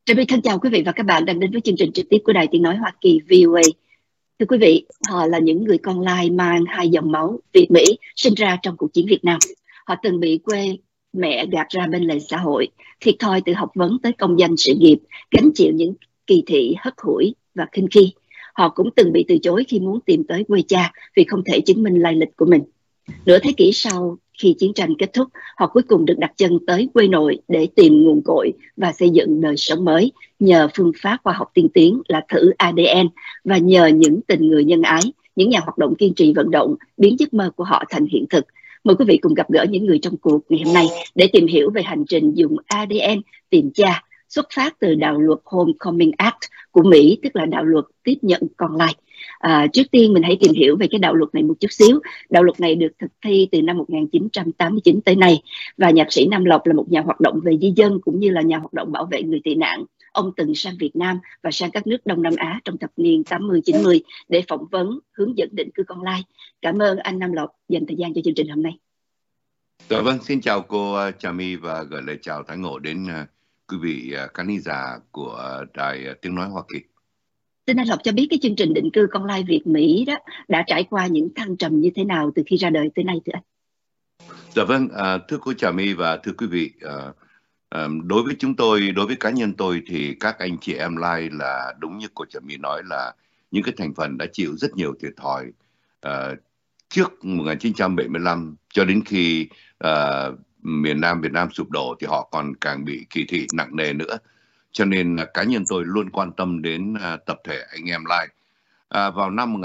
Trà My thân chào quý vị và các bạn đang đến với chương trình trực tiếp của Đài Tiếng Nói Hoa Kỳ VOA. Thưa quý vị, họ là những người con lai mang hai dòng máu Việt-Mỹ sinh ra trong cuộc chiến Việt Nam. Họ từng bị quê mẹ gạt ra bên lề xã hội, thiệt thòi từ học vấn tới công danh sự nghiệp, gánh chịu những kỳ thị hất hủi và khinh khi. Họ cũng từng bị từ chối khi muốn tìm tới quê cha vì không thể chứng minh lai lịch của mình. Nửa thế kỷ sau, khi chiến tranh kết thúc, họ cuối cùng được đặt chân tới quê nội để tìm nguồn cội và xây dựng đời sống mới nhờ phương pháp khoa học tiên tiến là thử ADN và nhờ những tình người nhân ái, những nhà hoạt động kiên trì vận động biến giấc mơ của họ thành hiện thực. Mời quý vị cùng gặp gỡ những người trong cuộc ngày hôm nay để tìm hiểu về hành trình dùng ADN tìm cha, xuất phát từ đạo luật Homecoming Act của Mỹ, tức là đạo luật tiếp nhận con lai. Trước tiên mình hãy tìm hiểu về cái đạo luật này một chút xíu. Đạo luật này được thực thi từ năm 1989 tới nay, và nhạc sĩ Nam Lộc là một nhà hoạt động về di dân cũng như là nhà hoạt động bảo vệ người tị nạn. Ông từng sang Việt Nam và sang các nước Đông Nam Á trong thập niên 80-90 để phỏng vấn, hướng dẫn định cư con lai. Cảm ơn anh Nam Lộc dành thời gian cho chương trình hôm nay. Dạ vâng, xin chào cô Trà My và gửi lời chào tái ngộ đến quý vị khán giả của Đài Tiếng Nói Hoa Kỳ. Xin anh Lộc cho biết cái chương trình định cư con lai Việt-Mỹ đó đã trải qua những thăng trầm như thế nào từ khi ra đời tới nay thưa anh? Dạ vâng, thưa cô Trà My và thưa quý vị, đối với chúng tôi, đối với cá nhân tôi thì các anh chị em lai là đúng như cô Trà My nói là những cái thành phần đã chịu rất nhiều thiệt thòi trước 1975 cho đến khi miền Nam Việt Nam sụp đổ thì họ còn càng bị kỳ thị nặng nề nữa. Cho nên cá nhân tôi luôn quan tâm đến tập thể anh em lai. Vào năm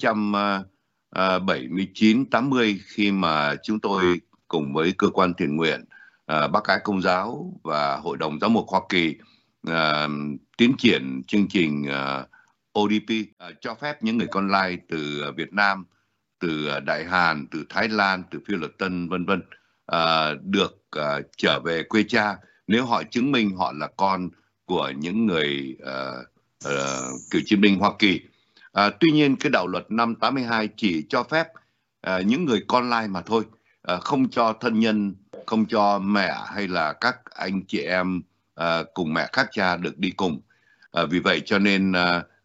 1979-80 khi mà chúng tôi cùng với cơ quan thiện nguyện, Bác Ái Công giáo và Hội đồng Giám mục Hoa Kỳ tiến triển chương trình ODP cho phép những người con lai từ Việt Nam, từ Đại Hàn, từ Thái Lan, từ Phi Luật Tân vân vân được trở về quê cha nếu họ chứng minh họ là con của những người cựu chiến binh Hoa Kỳ. Tuy nhiên cái đạo luật năm 82 chỉ cho phép những người con lai mà thôi, không cho thân nhân, không cho mẹ hay là các anh chị em cùng mẹ khác cha được đi cùng. Vì vậy cho nên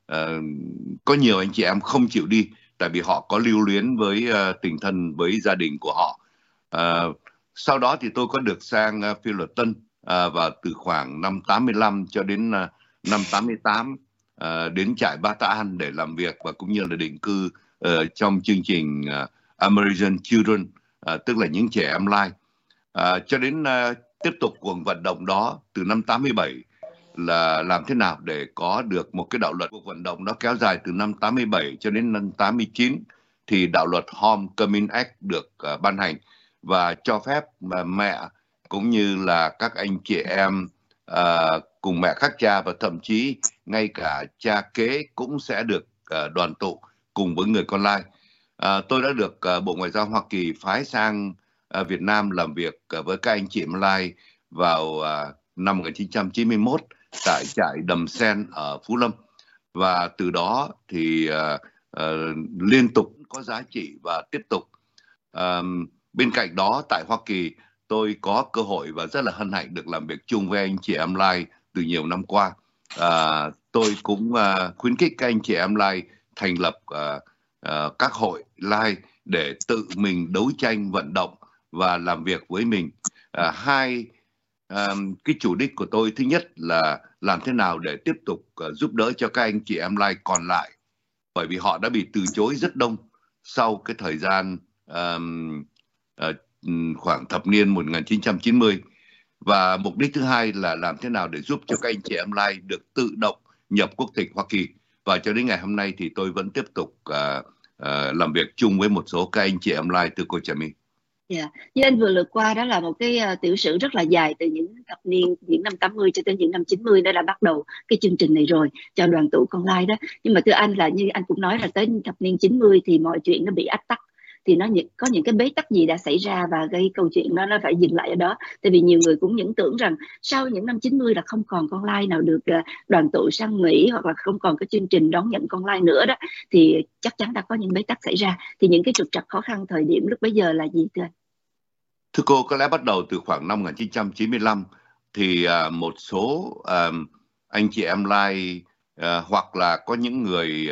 có nhiều anh chị em không chịu đi tại vì họ có lưu luyến với tình thân với gia đình của họ. Sau đó thì tôi có được sang Phi Luật Tân và từ khoảng năm 85 cho đến năm 88 đến trại Bata An để làm việc và cũng như là định cư trong chương trình American Children, tức là những trẻ em lai. Cho đến tiếp tục cuộc vận động đó từ năm 87 là làm thế nào để có được một cái đạo luật. Cuộc vận động đó kéo dài từ năm 87 cho đến năm 89 thì đạo luật Homecoming Act được ban hành và cho phép mẹ cũng như là các anh chị em cùng mẹ khác cha và thậm chí ngay cả cha kế cũng sẽ được đoàn tụ cùng với người con lai. Tôi đã được Bộ Ngoại giao Hoa Kỳ phái sang Việt Nam làm việc với các anh chị em lai vào năm 1991 tại trại Đầm Sen ở Phú Lâm, và từ đó thì liên tục có giá trị và tiếp tục. Bên cạnh đó tại Hoa Kỳ tôi có cơ hội và rất là hân hạnh được làm việc chung với anh chị em lai từ nhiều năm qua. Tôi cũng khuyến khích các anh chị em lai thành lập các hội lai để tự mình đấu tranh vận động và làm việc với mình. Cái chủ đích của tôi thứ nhất là làm thế nào để tiếp tục giúp đỡ cho các anh chị em lai còn lại, bởi vì họ đã bị từ chối rất đông sau cái thời gian khoảng thập niên 1990. Và mục đích thứ hai là làm thế nào để giúp cho các anh chị em lai được tự động nhập quốc tịch Hoa Kỳ. Và cho đến ngày hôm nay thì tôi vẫn tiếp tục làm việc chung với một số các anh chị em lai, thưa cô Trà My. Yeah. Như anh vừa lượt qua đó là một cái tiểu sử rất là dài từ những thập niên, những năm 80 cho tới những năm 90 đã bắt đầu cái chương trình này rồi cho đoàn tụ con lai đó. Nhưng mà thưa anh là như anh cũng nói là tới thập niên 90 thì mọi chuyện nó bị ách tắc. Thì có những cái bế tắc gì đã xảy ra và cái câu chuyện đó nó phải dừng lại ở đó. Tại vì nhiều người cũng những tưởng rằng sau những năm 90 là không còn con lai nào được đoàn tụ sang Mỹ hoặc là không còn cái chương trình đón nhận con lai nữa đó. Thì chắc chắn đã có những bế tắc xảy ra. Thì những cái trục trặc khó khăn thời điểm lúc bấy giờ là gì thưa anh? Thưa cô, có lẽ bắt đầu từ khoảng năm 1995 thì một số anh chị em lai hoặc là có những người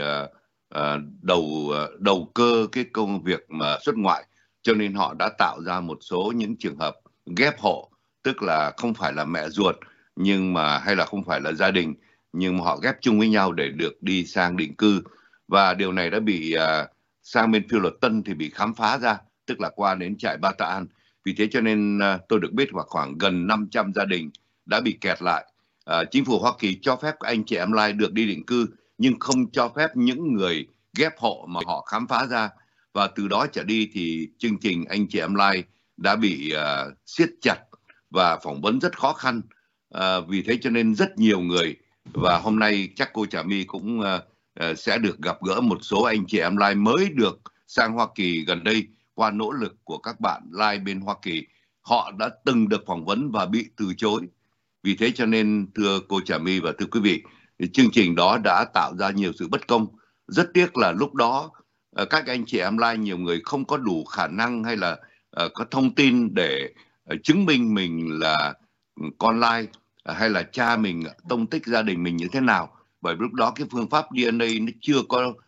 đầu cơ cái công việc mà xuất ngoại, cho nên họ đã tạo ra một số những trường hợp ghép hộ, tức là không phải là mẹ ruột nhưng mà hay là không phải là gia đình, nhưng mà họ ghép chung với nhau để được đi sang định cư. Và điều này đã bị sang bên phiêu luật Tân thì bị khám phá ra, tức là qua đến trại Ba Tạ An. Vì thế cho nên tôi được biết khoảng gần 500 gia đình đã bị kẹt lại. Chính phủ Hoa Kỳ cho phép các anh chị em lai được đi định cư, nhưng không cho phép những người ghép hộ mà họ khám phá ra. Và từ đó trở đi thì chương trình anh chị em lai đã bị siết chặt và phỏng vấn rất khó khăn. Vì thế cho nên rất nhiều người, và hôm nay chắc cô Trà My cũng sẽ được gặp gỡ một số anh chị em lai mới được sang Hoa Kỳ gần đây qua nỗ lực của các bạn lai bên Hoa Kỳ. Họ đã từng được phỏng vấn và bị từ chối. Vì thế cho nên thưa cô Trà My và thưa quý vị, chương trình đó đã tạo ra nhiều sự bất công. Rất tiếc là lúc đó các anh chị em lai nhiều người không có đủ khả năng hay là có thông tin để chứng minh mình là con lai hay là cha mình, tông tích gia đình mình như thế nào. Bởi lúc đó cái phương pháp DNA nó chưa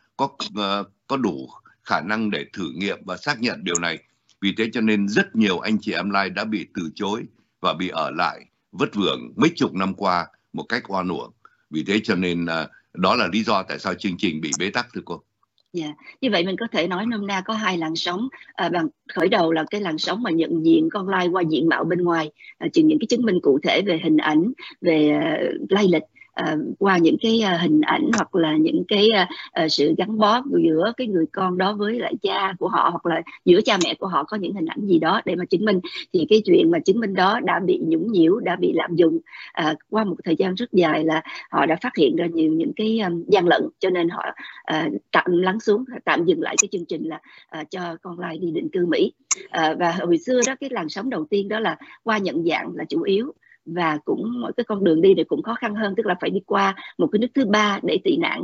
có đủ khả năng để thử nghiệm và xác nhận điều này. Vì thế cho nên rất nhiều anh chị em lai đã bị từ chối và bị ở lại vất vưởng mấy chục năm qua một cách oan uổng. Vì thế cho nên đó là lý do tại sao chương trình bị bế tắc, thưa cô. Yeah. Như vậy mình có thể nói nôm na có hai làn sóng. Bằng khởi đầu là cái làn sóng mà nhận diện con lai qua diện mạo bên ngoài, chừng những cái chứng minh cụ thể về hình ảnh, về lai lịch, qua những cái hình ảnh hoặc là những cái sự gắn bó giữa cái người con đó với lại cha của họ, hoặc là giữa cha mẹ của họ có những hình ảnh gì đó để mà chứng minh. Thì cái chuyện mà chứng minh đó đã bị nhũng nhiễu, đã bị lạm dụng qua một thời gian rất dài, là họ đã phát hiện ra nhiều những cái gian lận, cho nên họ tạm lắng xuống, tạm dừng lại cái chương trình là cho con lai đi định cư Mỹ. Và hồi xưa đó, cái làn sóng đầu tiên đó là qua nhận dạng là chủ yếu, và cũng cái con đường đi này cũng khó khăn hơn, tức là phải đi qua một cái nước thứ ba để tị nạn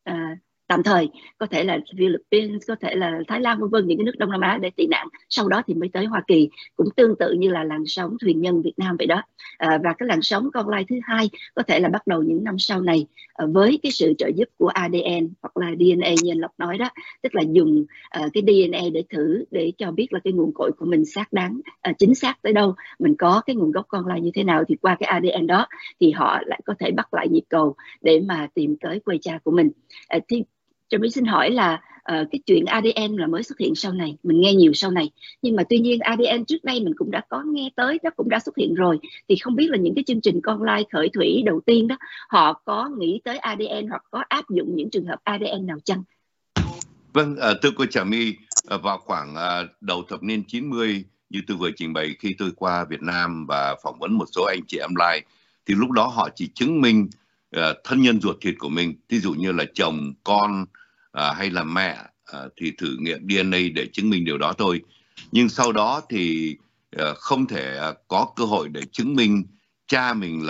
tạm thời, có thể là Philippines, có thể là Thái Lan, vân vân, những cái nước Đông Nam Á để tị nạn, sau đó thì mới tới Hoa Kỳ, cũng tương tự như là làn sóng thuyền nhân Việt Nam vậy đó. Và cái làn sóng con lai thứ hai có thể là bắt đầu những năm sau này với cái sự trợ giúp của ADN hoặc là DNA như anh Lộc nói đó, tức là dùng cái DNA để thử, để cho biết là cái nguồn cội của mình xác đáng, chính xác tới đâu, mình có cái nguồn gốc con lai như thế nào, thì qua cái ADN đó thì họ lại có thể bắt lại nhịp cầu để mà tìm tới quê cha của mình. Thì cho mình xin hỏi là cái chuyện ADN là mới xuất hiện sau này, mình nghe nhiều sau này, nhưng mà tuy nhiên ADN trước đây mình cũng đã có nghe tới, nó cũng đã xuất hiện rồi. Thì không biết là những cái chương trình con lai khởi thủy đầu tiên đó, họ có nghĩ tới ADN hoặc có áp dụng những trường hợp ADN nào chăng? Vâng, thưa cô Trà My, vào khoảng đầu thập niên 90 như tôi vừa trình bày, khi tôi qua Việt Nam và phỏng vấn một số anh chị em lai, thì lúc đó họ chỉ chứng minh thân nhân ruột thịt của mình, ví dụ như là chồng, con hay là mẹ, thì thử nghiệm DNA để chứng minh điều đó thôi. Nhưng sau đó thì không thể có cơ hội để chứng minh cha mình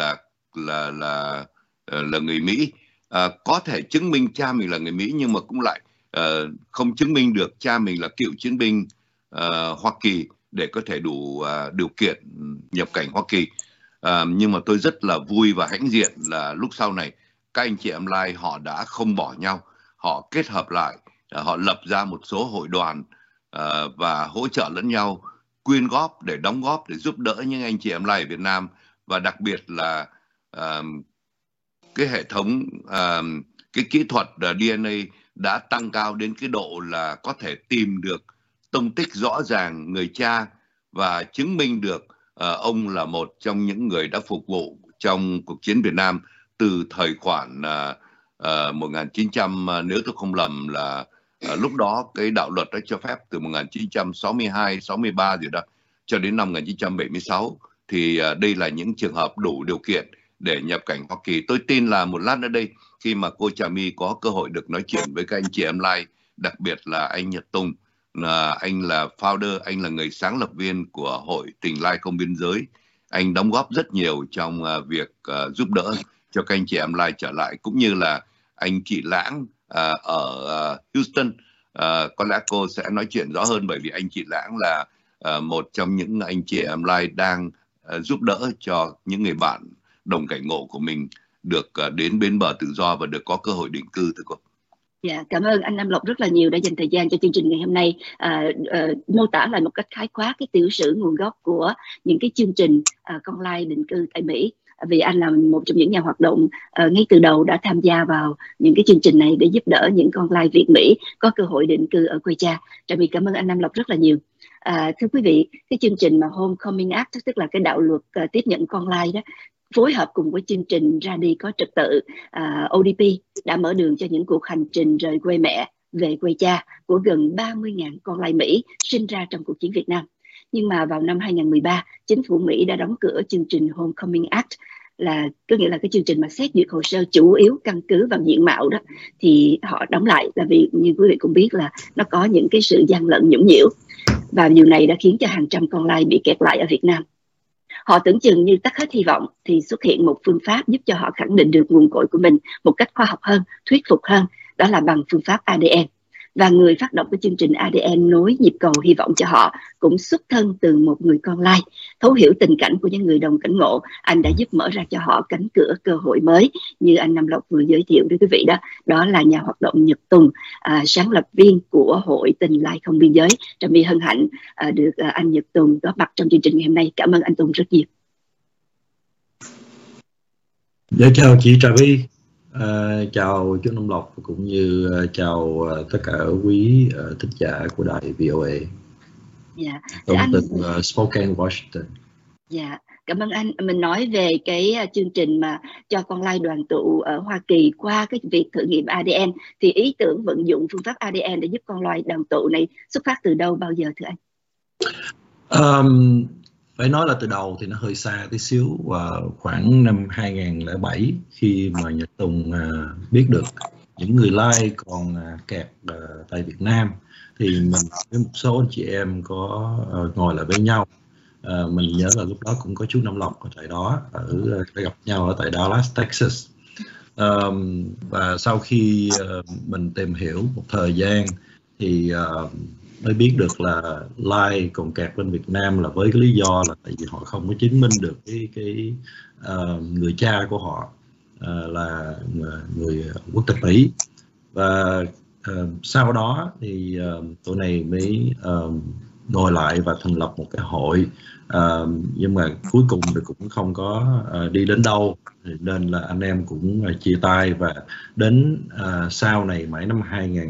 là người Mỹ. Có thể chứng minh cha mình là người Mỹ nhưng mà cũng lại không chứng minh được cha mình là cựu chiến binh Hoa Kỳ để có thể đủ điều kiện nhập cảnh Hoa Kỳ. Nhưng mà tôi rất là vui và hãnh diện là lúc sau này các anh chị em lai họ đã không bỏ nhau, họ kết hợp lại, họ lập ra một số hội đoàn và hỗ trợ lẫn nhau, quyên góp để đóng góp để giúp đỡ những anh chị em lai ở Việt Nam. Và đặc biệt là cái hệ thống cái kỹ thuật DNA đã tăng cao đến cái độ là có thể tìm được tông tích rõ ràng người cha và chứng minh được ông là một trong những người đã phục vụ trong cuộc chiến Việt Nam từ thời khoảng 1900, nếu tôi không lầm là lúc đó cái đạo luật đã cho phép từ 1962, 63 gì đó cho đến năm 1976. Thì đây là những trường hợp đủ điều kiện để nhập cảnh Hoa Kỳ. Tôi tin là một lát nữa đây, khi mà cô Trà My có cơ hội được nói chuyện với các anh chị em lai, đặc biệt là anh Nhật Tùng, anh là founder, anh là người sáng lập viên của Hội Tình Lai Không Biên Giới. Anh đóng góp rất nhiều trong việc giúp đỡ cho các anh chị em lai trở lại, cũng như là anh chị Lãng ở Houston. Có lẽ cô sẽ nói chuyện rõ hơn, bởi vì anh chị Lãng là một trong những anh chị em lai đang giúp đỡ cho những người bạn đồng cảnh ngộ của mình được đến bến bờ tự do và được có cơ hội định cư, thưa cô. Dạ, cảm ơn anh Nam Lộc rất là nhiều đã dành thời gian cho chương trình ngày hôm nay, mô tả lại một cách khái quát cái tiểu sử nguồn gốc của những cái chương trình con lai định cư tại Mỹ. Vì anh là một trong những nhà hoạt động ngay từ đầu đã tham gia vào những cái chương trình này để giúp đỡ những con lai Việt Mỹ có cơ hội định cư ở quê cha. Trà My cảm ơn anh Nam Lộc rất là nhiều. Thưa quý vị, cái chương trình mà Homecoming Act, tức là cái đạo luật tiếp nhận con lai đó, phối hợp cùng với chương trình Ra Đi Có Trật Tự ODP đã mở đường cho những cuộc hành trình rời quê mẹ về quê cha của gần 30.000 con lai Mỹ sinh ra trong cuộc chiến Việt Nam. Nhưng mà vào năm 2013, chính phủ Mỹ đã đóng cửa chương trình Homecoming Act, là có nghĩa là cái chương trình mà xét duyệt hồ sơ chủ yếu căn cứ vào diện mạo đó, thì họ đóng lại là vì như quý vị cũng biết là nó có những cái sự gian lận nhũng nhiễu, và điều này đã khiến cho hàng trăm con lai bị kẹt lại ở Việt Nam. Họ tưởng chừng như tắt hết hy vọng thì xuất hiện một phương pháp giúp cho họ khẳng định được nguồn cội của mình một cách khoa học hơn, thuyết phục hơn, đó là bằng phương pháp ADN. Và người phát động cái chương trình ADN nối nhịp cầu hy vọng cho họ cũng xuất thân từ một người con lai. Thấu hiểu tình cảnh của những người đồng cảnh ngộ, anh đã giúp mở ra cho họ cánh cửa cơ hội mới, như anh Nam Lộc vừa giới thiệu với quý vị đó. Đó là nhà hoạt động Nhật Tùng, sáng lập viên của Hội Tình Lai Không Biên Giới. Trà My hân hạnh được anh Nhật Tùng góp mặt trong chương trình ngày hôm nay. Cảm ơn anh Tùng rất nhiều. Dạ, chào chị Trà My, chào chú Nam Lộc, cũng như chào tất cả quý thính giả của đài VOA. Dạ, Tôi từ Spokane, Washington. Dạ, cảm ơn anh. Mình nói về cái chương trình mà cho con lai đoàn tụ ở Hoa Kỳ qua cái việc thử nghiệm ADN, thì ý tưởng vận dụng phương pháp ADN để giúp con lai đoàn tụ này xuất phát từ đâu, bao giờ thưa anh? Phải nói là từ đầu thì nó hơi xa tí xíu, và khoảng năm 2007 khi mà Nhật Tùng biết được những người lai còn kẹt tại Việt Nam, thì mình với một số anh chị em có ngồi lại với nhau. Mình nhớ là lúc đó cũng có chú Nam Lộc ở tại đó, gặp nhau ở tại Dallas, Texas. Và sau khi mình tìm hiểu một thời gian thì mới biết được là lai còn kẹt bên Việt Nam là với cái lý do là tại vì họ không có chứng minh được cái người cha của họ là người quốc tịch Mỹ. Và sau đó thì tụi này mới ngồi lại và thành lập một cái hội, nhưng mà cuối cùng thì cũng không có đi đến đâu, nên là anh em cũng chia tay. Và đến sau này mãi năm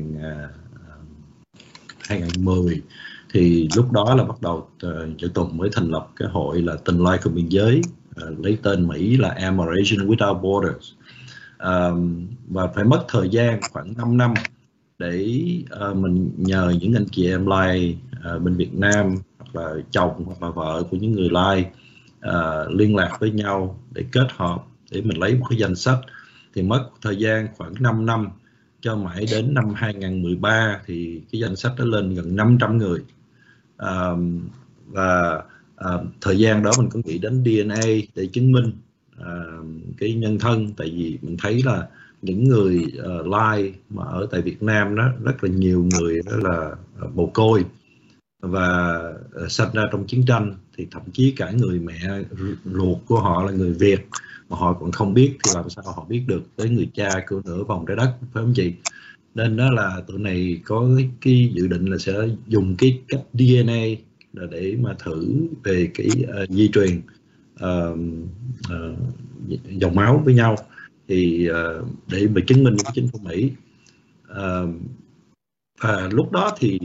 2010 thì lúc đó là bắt đầu Nhật Tùng mới thành lập cái hội là Tình Lai Không Biên Giới, lấy tên Mỹ là Am-Asian Without Borders. Và phải mất thời gian khoảng 5 năm để mình nhờ những anh chị em lai bên Việt Nam, hoặc là chồng hoặc là vợ của những người lai liên lạc với nhau để kết hợp, để mình lấy một cái danh sách. Thì mất thời gian khoảng 5 năm cho mãi đến năm 2013 thì cái danh sách đã lên gần 500 người. Và thời gian đó mình cũng nghĩ đến DNA để chứng minh cái nhân thân, tại vì mình thấy là những người lai mà ở tại Việt Nam đó rất là nhiều người đó là mồ côi và sinh ra trong chiến tranh, thì thậm chí cả người mẹ ruột của họ là người Việt mà họ còn không biết, thì làm sao họ biết được tới người cha của nửa vòng trái đất, phải không chị? Nên đó là tụi này có cái dự định là sẽ dùng cái cách DNA là để mà thử về cái di truyền dòng máu với nhau, thì để mà chứng minh với chính phủ Mỹ. Và lúc đó thì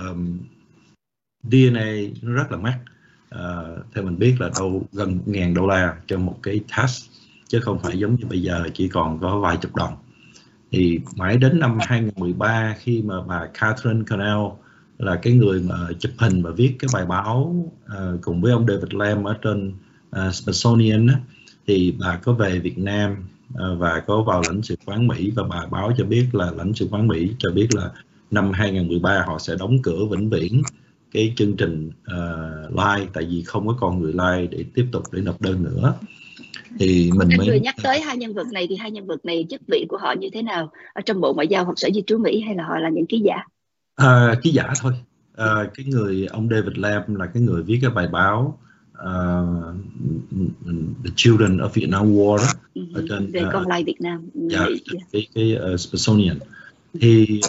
DNA nó rất là mắc, theo mình biết là gần $1,000 cho một cái test, chứ không phải giống như bây giờ chỉ còn có vài chục đồng. Thì mãi đến năm 2013 khi mà bà Catherine Cornell là cái người mà chụp hình và viết cái bài báo cùng với ông David Lam ở trên Smithsonian á, thì bà có về Việt Nam và có vào lãnh sự quán Mỹ, và bà báo cho biết là lãnh sự quán Mỹ cho biết là năm 2013 họ sẽ đóng cửa vĩnh viễn cái chương trình lai, tại vì không có còn người lai để tiếp tục để nộp đơn nữa. Thì mình mới vừa nhắc tới hai nhân vật này, thì hai nhân vật này chức vị của họ như thế nào ở trong Bộ Ngoại giao hoặc Sở Di trú Mỹ, hay là họ là những ký giả? Ký giả thôi. Cái người ông David Lam là cái người viết cái bài báo The Children of Vietnam War đó, ở trên về con lai Việt Nam, cái Smithsonian. Thì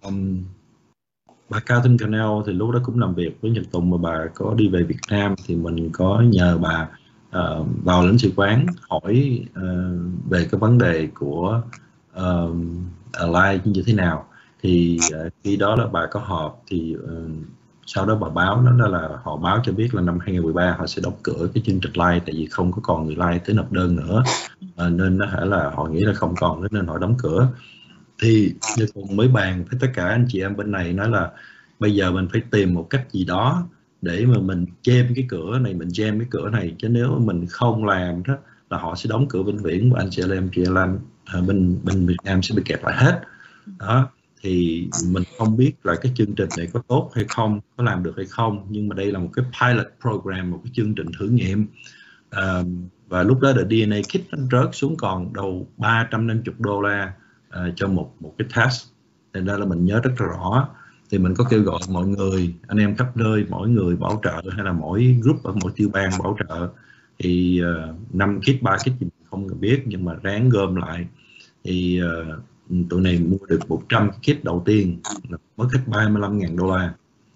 bà Catherine Connell thì lúc đó cũng làm việc với Nhật Tùng, mà bà có đi về Việt Nam thì mình có nhờ bà vào lãnh sự quán hỏi về cái vấn đề của Lai như thế nào. Thì khi đó là bà có họp, thì sau đó bà báo đó là họ báo cho biết là năm 2013 họ sẽ đóng cửa cái chương trình Lai, tại vì không có còn người Lai tới nộp đơn nữa, nên nó là họ nghĩ là không còn nữa nên họ đóng cửa. Thì Nhật Tùng mới bàn với tất cả anh chị em bên này, nói là bây giờ mình phải tìm một cách gì đó để mà mình jam cái cửa này, mình jam cái cửa này, chứ nếu mà mình không làm đó là họ sẽ đóng cửa vĩnh viễn và anh chị em bên Việt Nam sẽ bị kẹt lại hết đó. Thì mình không biết là cái chương trình này có tốt hay không, có làm được hay không, nhưng mà đây là một cái pilot program, một cái chương trình thử nghiệm. Và lúc đó the DNA kit nó rớt xuống còn đầu $350 cho một cái test, nên ra là mình nhớ rất rõ. Thì mình có kêu gọi mọi người, anh em khắp nơi, mỗi người bảo trợ hay là mỗi group ở mỗi tiểu bang bảo trợ. Thì 5 kit, 3 kit gì không biết, nhưng mà ráng gom lại. Thì tụi này mua được 100 kit đầu tiên, mất hết $35.000.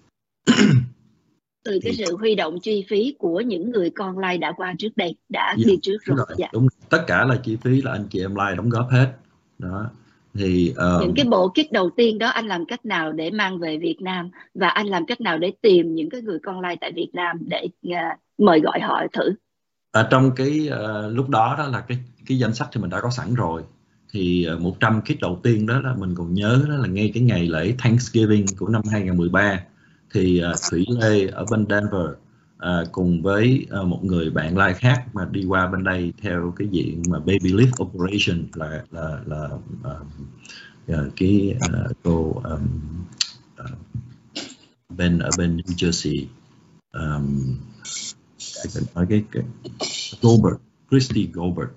Từ cái sự huy động chi phí của những người con Lai đã qua trước đây, đã đi trước rồi. Đúng, tất cả là chi phí là anh chị em Lai đóng góp hết đó. Thì những cái bộ kit đầu tiên đó anh làm cách nào để mang về Việt Nam, và anh làm cách nào để tìm những cái người con Lai tại Việt Nam để mời gọi họ thử? Trong cái lúc đó đó là cái danh sách thì mình đã có sẵn rồi. Thì 100 kit đầu tiên đó là mình còn nhớ, đó là ngay cái ngày lễ Thanksgiving của năm 2013, thì Thủy Lê ở bên Denver cùng với một người bạn Lai khác mà đi qua bên đây theo cái diện mà Baby Lift Operation, là cái cô ở bên New Jersey, cái Goldberg, Christy Goldberg.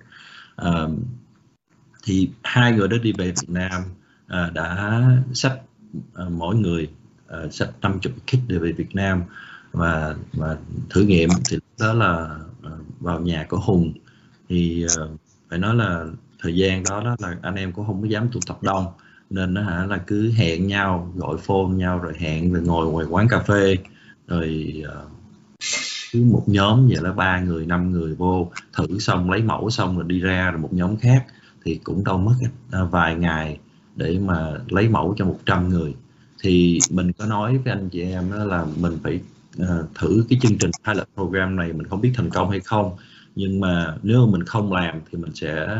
Thì hai người đó đi về Việt Nam, đã xách mỗi người xách 50 kit để về Việt Nam và thử nghiệm. Thì đó là vào nhà của Hùng. Thì phải nói là thời gian đó là anh em cũng không có dám tụ tập đông, nên là cứ hẹn nhau, gọi phone nhau rồi hẹn, rồi ngồi ngoài quán cà phê, rồi cứ một nhóm vậy là 3 người 5 người vô thử, xong lấy mẫu xong rồi đi ra, rồi một nhóm khác. Thì cũng đâu mất vài ngày để mà lấy mẫu cho 100 người. Thì mình có nói với anh chị em đó là mình phải thử cái chương trình pilot program này, mình không biết thành công hay không, nhưng mà nếu mà mình không làm thì mình sẽ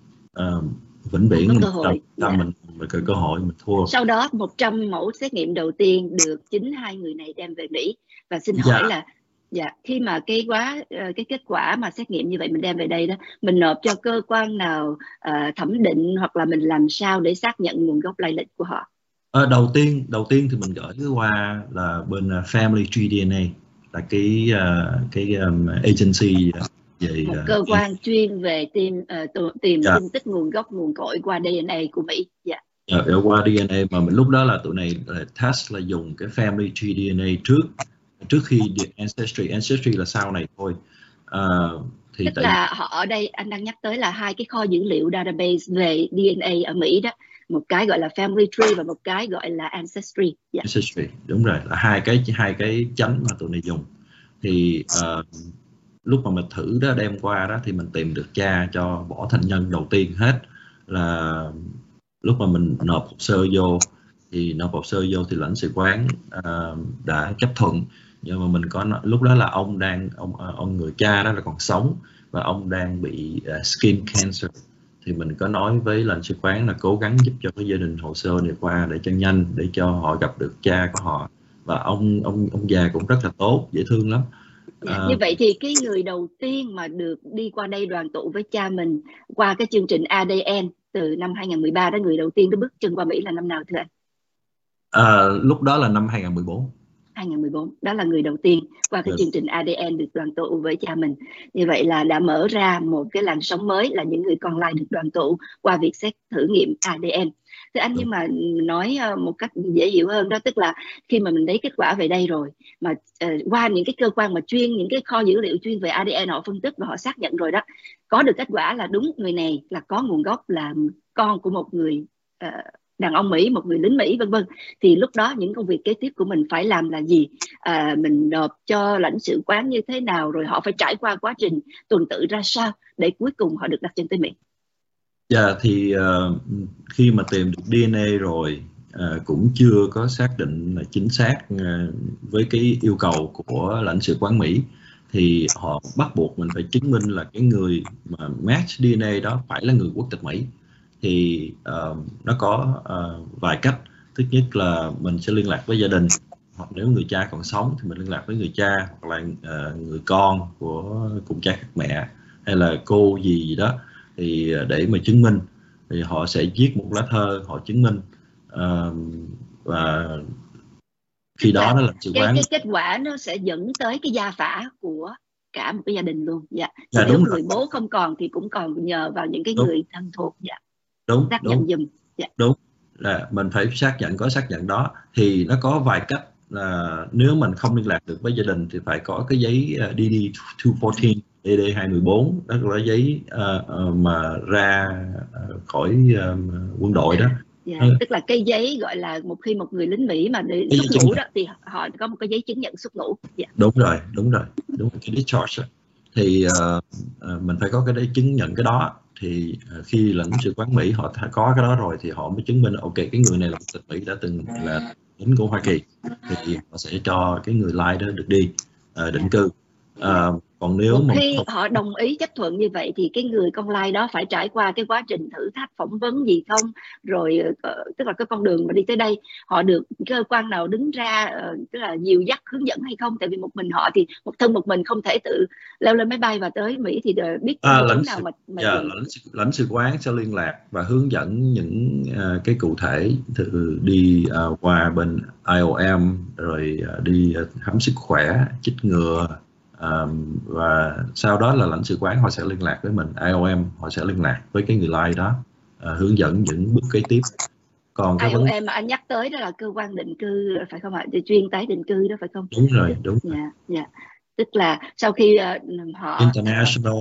vĩnh viễn có cơ hội. mình có cơ hội mình thua. Sau đó 100 mẫu xét nghiệm đầu tiên được chính hai người này đem về Mỹ. Và xin hỏi là khi mà cái kết quả mà xét nghiệm như vậy mình đem về đây đó, mình nộp cho cơ quan nào thẩm định, hoặc là mình làm sao để xác nhận nguồn gốc lai lịch của họ? Đầu tiên thì mình gửi qua là bên Family Tree DNA, là cái agency về một cơ quan chuyên về tìm tin tức nguồn gốc, nguồn cội qua DNA của Mỹ. Qua DNA, mà lúc đó là tụi này test là dùng cái Family Tree DNA trước khi Ancestry là sau này thôi. Thì tức là họ ở đây anh đang nhắc tới là hai cái kho dữ liệu database về DNA ở Mỹ đó, một cái gọi là Family Tree và một cái gọi là Ancestry. Ancestry, đúng rồi, là hai cái chánh mà tụi này dùng. Thì lúc mà mình thử đó, đem qua đó, thì mình tìm được cha cho bỏ thành nhân đầu tiên hết. Là lúc mà mình nộp hồ sơ vô thì lãnh sự quán đã chấp thuận, nhưng mà mình có lúc đó là ông người cha đó là còn sống và ông đang bị skin cancer. Thì mình có nói với lãnh sự quán là cố gắng giúp cho cái gia đình hồ sơ này qua để cho nhanh, để cho họ gặp được cha của họ. Và ông già cũng rất là tốt, dễ thương lắm. Như vậy thì cái người đầu tiên mà được đi qua đây đoàn tụ với cha mình qua cái chương trình ADN từ năm 2013 đó, người đầu tiên bước chân qua Mỹ là năm nào thưa anh? Lúc đó là năm 2014. 2014. Đó là người đầu tiên qua cái chương trình ADN được đoàn tụ với cha mình. Như vậy là đã mở ra một cái làn sóng mới, là những người con lai được đoàn tụ qua việc xét thử nghiệm ADN. Thưa anh, nhưng mà nói một cách dễ hiểu hơn đó, tức là khi mà mình lấy kết quả về đây rồi, mà qua những cái cơ quan mà chuyên, những cái kho dữ liệu chuyên về ADN họ phân tích và họ xác nhận rồi đó, có được kết quả là đúng người này là có nguồn gốc là con của một người đàn ông Mỹ, một người lính Mỹ, vân vân, thì lúc đó những công việc kế tiếp của mình phải làm là gì? Mình nộp cho lãnh sự quán như thế nào, rồi họ phải trải qua quá trình tuần tự ra sao để cuối cùng họ được đặt chân tới Mỹ? Dạ, thì khi mà tìm được DNA rồi cũng chưa có xác định là chính xác với cái yêu cầu của lãnh sự quán Mỹ, thì họ bắt buộc mình phải chứng minh là cái người mà match DNA đó phải là người quốc tịch Mỹ. Thì nó có vài cách. Thứ nhất là mình sẽ liên lạc với gia đình, hoặc nếu người cha còn sống thì mình liên lạc với người cha, hoặc là người con của cùng cha khác mẹ, hay là cô gì đó, thì để mà chứng minh thì họ sẽ viết một lá thơ họ chứng minh, và khi đó nó là sự quán. Cái kết quả nó sẽ dẫn tới cái gia phả của cả một cái gia đình luôn. Dạ. Dạ, nếu đúng người rồi. bố không còn thì cũng còn nhờ vào những cái Đúng. người thân thuộc. Dạ. Đúng, xác nhận giùm. Dạ. Đúng, là mình phải xác nhận đó. Thì nó có vài cách. Là nếu mình không liên lạc được với gia đình thì phải có cái giấy DD-214, DD-214, đó là giấy mà ra khỏi quân đội đó. Dạ, tức là cái giấy gọi là khi một người lính Mỹ mà đi xuất ngũ đó thì họ có một cái giấy chứng nhận xuất ngũ. Dạ. Đúng rồi, cái discharge. Thì mình phải có cái đấy, chứng nhận cái đó. Thì khi lãnh sự quán Mỹ họ có cái đó rồi thì họ mới chứng minh ok, cái người này là quốc tịch Mỹ, đã từng là lính của Hoa Kỳ, thì họ sẽ cho cái người lai đó được đi định cư. Còn nếu mà khi họ đồng ý chấp thuận như vậy thì cái người con lai đó phải trải qua cái quá trình thử thách, phỏng vấn gì không, rồi tức là cái con đường mà đi tới đây họ được cơ quan nào đứng ra tức là dìu dắt hướng dẫn hay không? Tại vì một mình họ thì một mình không thể tự leo lên máy bay và tới Mỹ, thì biết lãnh nào mà lãnh sự quán sẽ liên lạc và hướng dẫn những cái cụ thể, từ đi qua bên IOM, rồi đi khám sức khỏe, chích ngừa, và sau đó là lãnh sự quán họ sẽ liên lạc với mình, IOM họ sẽ liên lạc với cái người lai đó, hướng dẫn những bước kế tiếp. Còn cái IOM mà anh nhắc tới đó là cơ quan định cư phải không ạ? Chuyên tái định cư đó phải không? Đúng rồi. Dạ. Tức là sau khi họ international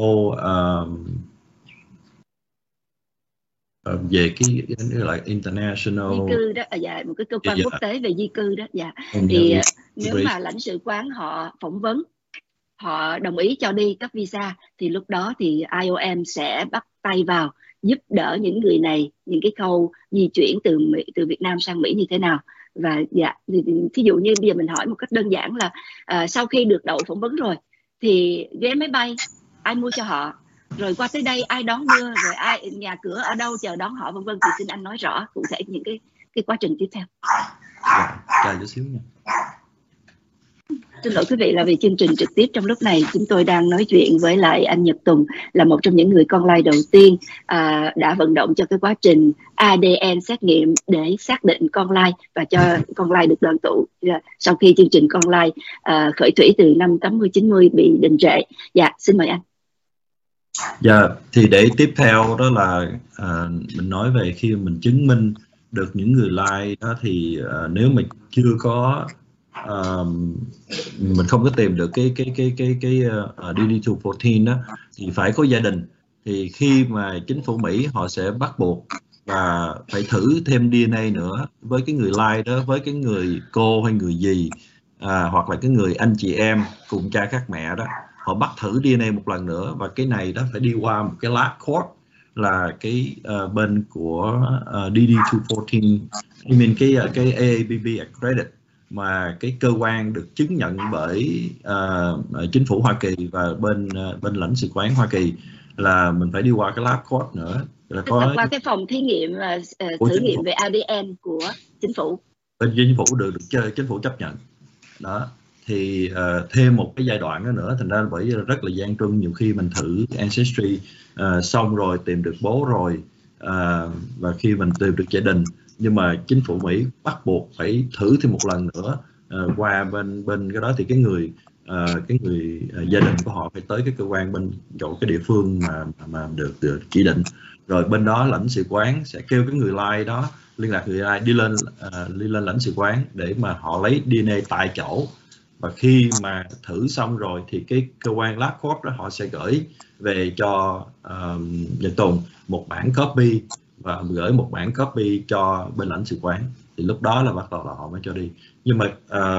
về cái lại international di cư đó, dạ, một cái cơ quan quốc tế về di cư đó. Dạ. Thì nếu mà lãnh sự quán họ phỏng vấn, họ đồng ý cho đi cấp visa, thì lúc đó thì IOM sẽ bắt tay vào giúp đỡ những người này những cái khâu di chuyển từ Việt Nam sang Mỹ như thế nào. Và dạ, thí dụ như bây giờ mình hỏi một cách đơn giản là sau khi được đậu phỏng vấn rồi thì vé máy bay ai mua cho họ, rồi qua tới đây ai đón đưa, rồi ai nhà cửa ở đâu chờ đón họ, vân vân, thì xin anh nói rõ cụ thể những cái quá trình tiếp theo. Chờ chút xíu nha. Xin lỗi quý vị là vì chương trình trực tiếp trong lúc này chúng tôi đang nói chuyện với lại anh Nhật Tùng, là một trong những người con lai đầu tiên đã vận động cho cái quá trình ADN xét nghiệm để xác định con lai và cho con lai được đoàn tụ sau khi chương trình con lai khởi thủy từ năm 80-90 bị đình trệ. Dạ, xin mời anh. Dạ, thì để tiếp theo đó là mình nói về khi mình chứng minh được những người lai đó, thì nếu mà chưa có mình không có tìm được cái DD-214 đó, thì phải có gia đình. Thì khi mà chính phủ Mỹ họ sẽ bắt buộc và phải thử thêm DNA nữa với cái người lai đó, với cái người cô hay người dì, hoặc là cái người anh chị em cùng cha khác mẹ đó, họ bắt thử DNA một lần nữa. Và cái này đó phải đi qua một cái lab court, là cái bên của DD-214, cái AABB accredit, mà cái cơ quan được chứng nhận bởi chính phủ Hoa Kỳ và bên lãnh sự quán Hoa Kỳ, là mình phải đi qua cái lab court nữa. Tức là qua cái phòng thí nghiệm thử nghiệm về ADN của chính phủ. Bên chính phủ được chính phủ chấp nhận đó. Thì thêm một cái giai đoạn nữa, thành ra bởi rất là gian truân. Nhiều khi mình thử ancestry xong rồi tìm được bố rồi, và khi mình tìm được gia đình, nhưng mà chính phủ Mỹ bắt buộc phải thử thêm một lần nữa qua bên cái đó thì cái người gia đình của họ phải tới cái cơ quan bên chỗ cái địa phương mà được chỉ định, rồi bên đó lãnh sự quán sẽ kêu cái người lai đó liên lạc người lai đi lên lãnh sự quán để mà họ lấy DNA tại chỗ, và khi mà thử xong rồi thì cái cơ quan LabCorp đó họ sẽ gửi về cho Nhật Tùng một bản copy và gửi một bản copy cho bên lãnh sự quán, thì lúc đó là bắt đầu là họ mới cho đi. Nhưng mà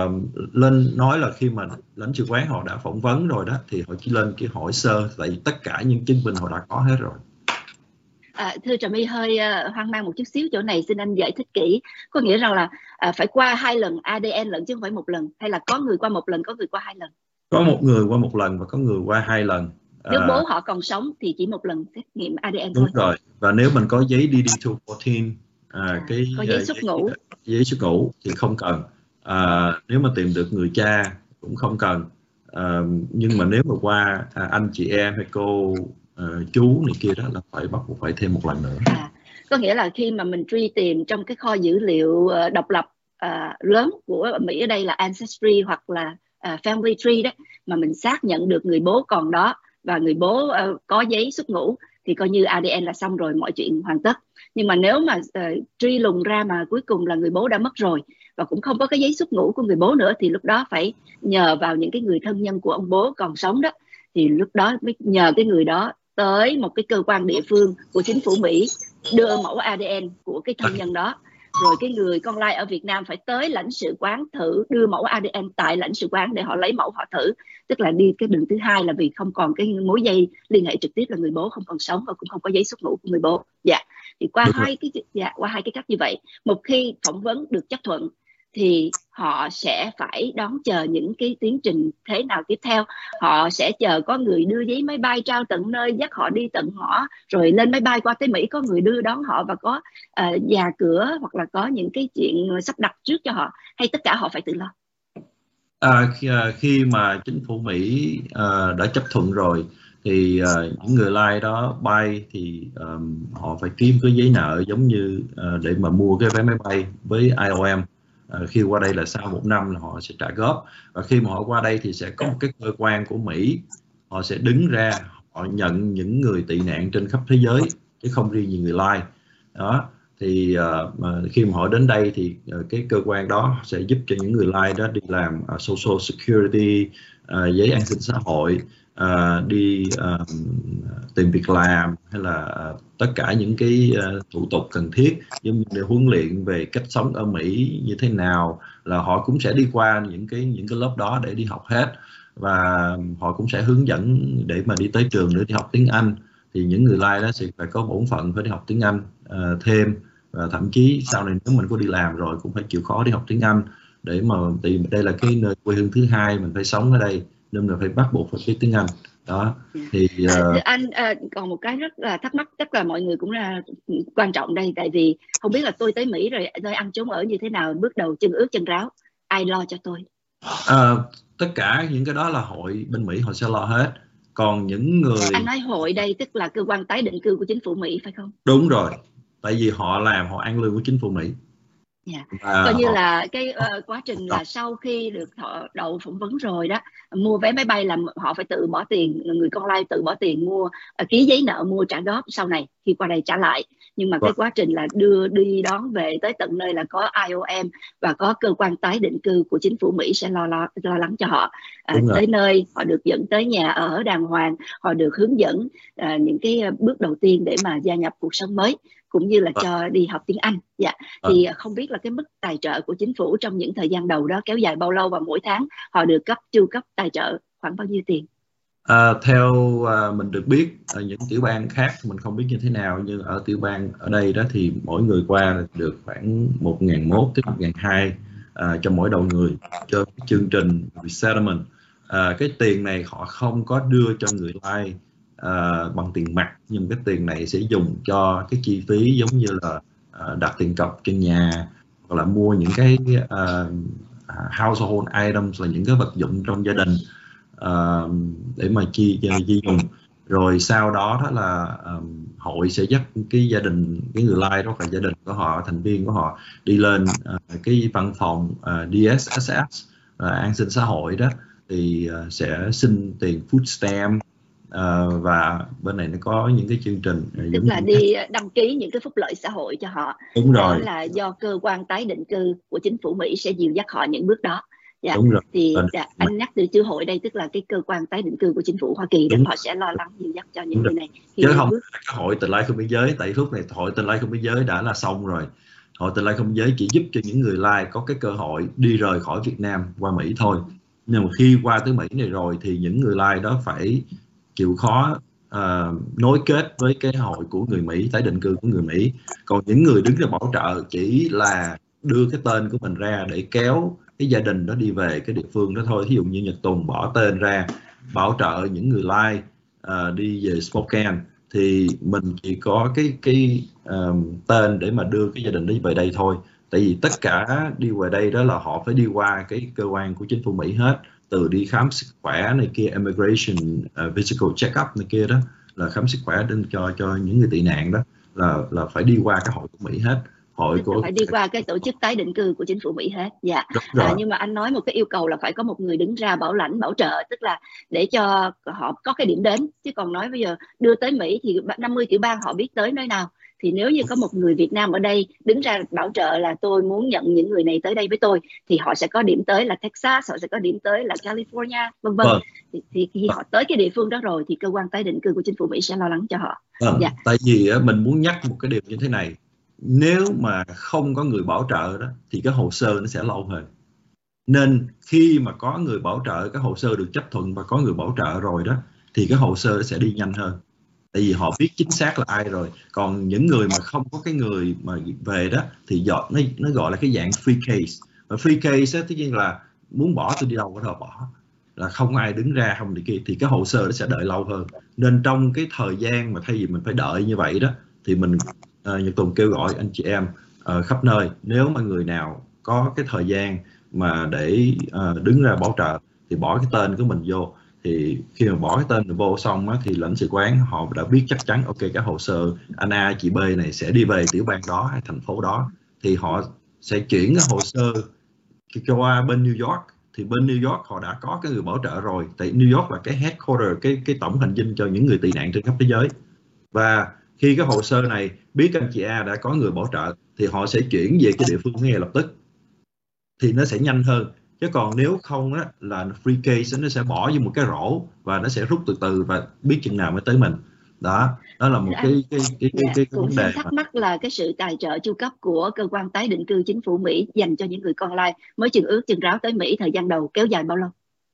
lên nói là khi mà lãnh sự quán họ đã phỏng vấn rồi đó thì họ chỉ lên cái hỏi sơ, tại vì tất cả những chứng minh họ đã có hết rồi. Thưa Trà My, hơi hoang mang một chút xíu chỗ này, xin anh giải thích kỹ. Có nghĩa rằng là phải qua 2 lần ADN lận chứ không phải 1 lần, hay là có người qua 1 lần, có người qua 2 lần? Có một người qua 1 lần và có người qua 2 lần. Nếu bố họ còn sống thì chỉ 1 lần xét nghiệm ADN thôi. Đúng rồi. Và nếu mình có giấy DD-214, có giấy xuất ngũ, giấy xuất ngũ thì không cần. Nếu mà tìm được người cha cũng không cần. Nhưng mà nếu mà qua anh chị em hay cô chú này kia đó là bắt buộc phải thêm 1 lần nữa. Có nghĩa là khi mà mình truy tìm trong cái kho dữ liệu độc lập lớn của Mỹ ở đây là Ancestry hoặc là Family Tree đó, mà mình xác nhận được người bố còn đó và người bố có giấy xuất ngũ thì coi như ADN là xong rồi, mọi chuyện hoàn tất. Nhưng mà nếu mà truy lùng ra mà cuối cùng là người bố đã mất rồi và cũng không có cái giấy xuất ngũ của người bố nữa, thì lúc đó phải nhờ vào những cái người thân nhân của ông bố còn sống đó, thì lúc đó mới nhờ cái người đó tới một cái cơ quan địa phương của chính phủ Mỹ đưa mẫu ADN của cái thân nhân đó, rồi cái người con lai ở Việt Nam phải tới lãnh sự quán thử, đưa mẫu ADN tại lãnh sự quán để họ lấy mẫu họ thử. Tức là đi cái đường thứ hai là vì không còn cái mối dây liên hệ trực tiếp là người bố không còn sống và cũng không có giấy xuất ngũ của người bố. Thì qua hai cái cách như vậy, một khi phỏng vấn được chấp thuận thì họ sẽ phải đón chờ những cái tiến trình thế nào tiếp theo. Họ sẽ chờ có người đưa giấy máy bay trao tận nơi, dắt họ đi tận ngõ, rồi lên máy bay qua tới Mỹ có người đưa đón họ và có nhà cửa hoặc là có những cái chuyện sắp đặt trước cho họ, hay tất cả họ phải tự lo? Khi mà chính phủ Mỹ đã chấp thuận rồi thì những người lai đó bay thì họ phải kiếm cái giấy nợ giống như để mà mua cái vé máy bay với IOM. Khi qua đây là sau 1 năm là họ sẽ trả góp, và khi mà họ qua đây thì sẽ có một cái cơ quan của Mỹ, họ sẽ đứng ra họ nhận những người tị nạn trên khắp thế giới chứ không riêng gì người lai đó. Thì khi mà họ đến đây thì cái cơ quan đó sẽ giúp cho những người lai đó đi làm Social Security, giấy an sinh xã hội, đi tìm việc làm, hay là tất cả những cái thủ tục cần thiết giống như để huấn luyện về cách sống ở Mỹ như thế nào, là họ cũng sẽ đi qua những cái lớp đó để đi học hết, và họ cũng sẽ hướng dẫn để mà đi tới trường để đi học tiếng Anh. Thì những người lai đó sẽ phải có bổn phận phải đi học tiếng Anh thêm, và thậm chí sau này nếu mình có đi làm rồi cũng phải chịu khó đi học tiếng Anh để mà tìm, đây là cái nơi quê hương thứ hai mình phải sống ở đây nên là phải bắt buộc phải biết tiếng Anh đó. Thì anh còn một cái rất là thắc mắc, tất là mọi người cũng là quan trọng đây, tại vì không biết là tôi tới Mỹ rồi nơi ăn trốn ở như thế nào, bước đầu chân ướt chân ráo, ai lo cho tôi? Tất cả những cái đó là hội bên Mỹ họ sẽ lo hết. Còn những người, anh nói hội đây tức là cơ quan tái định cư của chính phủ Mỹ phải không? Đúng rồi, tại vì họ ăn lương của chính phủ Mỹ. Coi như là cái quá trình là sau khi được họ đậu phỏng vấn rồi đó, mua vé máy bay là họ phải tự bỏ tiền, người con lai tự bỏ tiền mua, ký giấy nợ mua trả góp sau này khi qua đây trả lại. Nhưng mà cái quá trình là đưa đi đón về tới tận nơi là có IOM và có cơ quan tái định cư của chính phủ Mỹ sẽ lo lắng cho họ. Tới nơi họ được dẫn tới nhà ở đàng hoàng, họ được hướng dẫn những cái bước đầu tiên để mà gia nhập cuộc sống mới, cũng như là cho đi học tiếng Anh. Thì không biết là cái mức tài trợ của chính phủ trong những thời gian đầu đó kéo dài bao lâu, và mỗi tháng họ được chu cấp tài trợ khoảng bao nhiêu tiền? Theo mình được biết, ở những tiểu bang khác mình không biết như thế nào, nhưng ở tiểu bang ở đây đó thì mỗi người qua được khoảng 1.100 tới 1.200 cho mỗi đầu người cho chương trình resettlement. Cái tiền này họ không có đưa cho người lai bằng tiền mặt, nhưng cái tiền này sẽ dùng cho cái chi phí giống như là đặt tiền cọc trên nhà, hoặc là mua những cái household items, là những cái vật dụng trong gia đình để mà chi dùng. Rồi sau đó đó là hội sẽ dắt cái gia đình, cái người lai đó, là gia đình của họ, thành viên của họ đi lên cái văn phòng DSSS, an sinh xã hội đó, thì sẽ xin tiền food stamp, và bên này nó có những cái chương trình tức là đi đăng ký những cái phúc lợi xã hội cho họ. Đúng rồi. Đó là do cơ quan tái định cư của chính phủ Mỹ sẽ dìu dắt họ những bước đó. Dạ. Đúng rồi. Thì anh nhắc từ chư hội đây, tức là cái cơ quan tái định cư của chính phủ Hoa Kỳ, họ sẽ lo lắng dìu dắt cho những người này. Chứ không cái hội Tương lai không biên giới, tại lúc này hội Tương lai không biên giới đã là xong rồi. Hội Tương lai không biên giới chỉ giúp cho những người lai có cái cơ hội đi rời khỏi Việt Nam qua Mỹ thôi. Nhưng mà khi qua tới Mỹ này rồi thì những người lai đó phải chịu khó nối kết với cái hội của người Mỹ, tái định cư của người Mỹ. Còn những người đứng ra bảo trợ chỉ là đưa cái tên của mình ra để kéo cái gia đình đó đi về cái địa phương đó thôi. Ví dụ như Nhật Tùng bỏ tên ra bảo trợ những người lai đi về Spokane, thì mình chỉ có cái tên để mà đưa cái gia đình đi về đây thôi. Tại vì tất cả đi về đây đó là họ phải đi qua cái cơ quan của chính phủ Mỹ hết, từ đi khám sức khỏe này kia, immigration, physical check-up này kia đó, là khám sức khỏe đến cho những người tị nạn đó, là phải đi qua cái hội của Mỹ hết. Hội của phải đi qua cái tổ chức tái định cư của chính phủ Mỹ hết. Dạ. Nhưng mà anh nói một cái yêu cầu là phải có một người đứng ra bảo lãnh, bảo trợ, tức là để cho họ có cái điểm đến. Chứ còn nói bây giờ đưa tới Mỹ thì 50 tiểu bang họ biết tới nơi nào. Thì nếu như có một người Việt Nam ở đây đứng ra bảo trợ là tôi muốn nhận những người này tới đây với tôi, thì họ sẽ có điểm tới là Texas, họ sẽ có điểm tới là California, vân vân. Thì khi họ tới cái địa phương đó rồi thì cơ quan tái định cư của chính phủ Mỹ sẽ lo lắng cho họ. Dạ. Tại vì mình muốn nhắc một cái điều như thế này, nếu mà không có người bảo trợ đó thì cái hồ sơ nó sẽ lâu hơn. Nên khi mà có người bảo trợ, cái hồ sơ được chấp thuận và có người bảo trợ rồi đó, thì cái hồ sơ nó sẽ đi nhanh hơn. Tại vì họ biết chính xác là ai rồi. Còn những người mà không có cái người mà về đó thì nó gọi là cái dạng free case. Và free case tất nhiên là muốn bỏ tôi đi đâu có thể bỏ, là không ai đứng ra không đi kia, thì cái hồ sơ nó sẽ đợi lâu hơn. Nên trong cái thời gian mà thay vì mình phải đợi như vậy đó, thì mình Nhật Tùng kêu gọi anh chị em khắp nơi, nếu mà người nào có cái thời gian mà để đứng ra bảo trợ thì bỏ cái tên của mình vô. Thì khi mà bỏ cái tên mình vô xong á, thì lãnh sự quán họ đã biết chắc chắn ok, cái hồ sơ anh A chị B này sẽ đi về tiểu bang đó hay thành phố đó, thì họ sẽ chuyển cái hồ sơ qua bên New York. Thì bên New York họ đã có cái người bảo trợ rồi, tại New York là cái headquarter, cái tổng hành dinh cho những người tị nạn trên khắp thế giới. Và khi cái hồ sơ này biết anh chị A đã có người bảo trợ thì họ sẽ chuyển về cái địa phương ngay lập tức, thì nó sẽ nhanh hơn. Chứ còn nếu không á, là free case nó sẽ bỏ vô một cái rổ và nó sẽ rút từ từ và biết chừng nào mới tới mình. Đó là một cái vấn đề. Thắc mắc là cái sự tài trợ chu cấp của cơ quan tái định cư chính phủ Mỹ dành cho những người con lai mới chừng ướt chừng ráo tới Mỹ, thời gian đầu kéo dài bao lâu?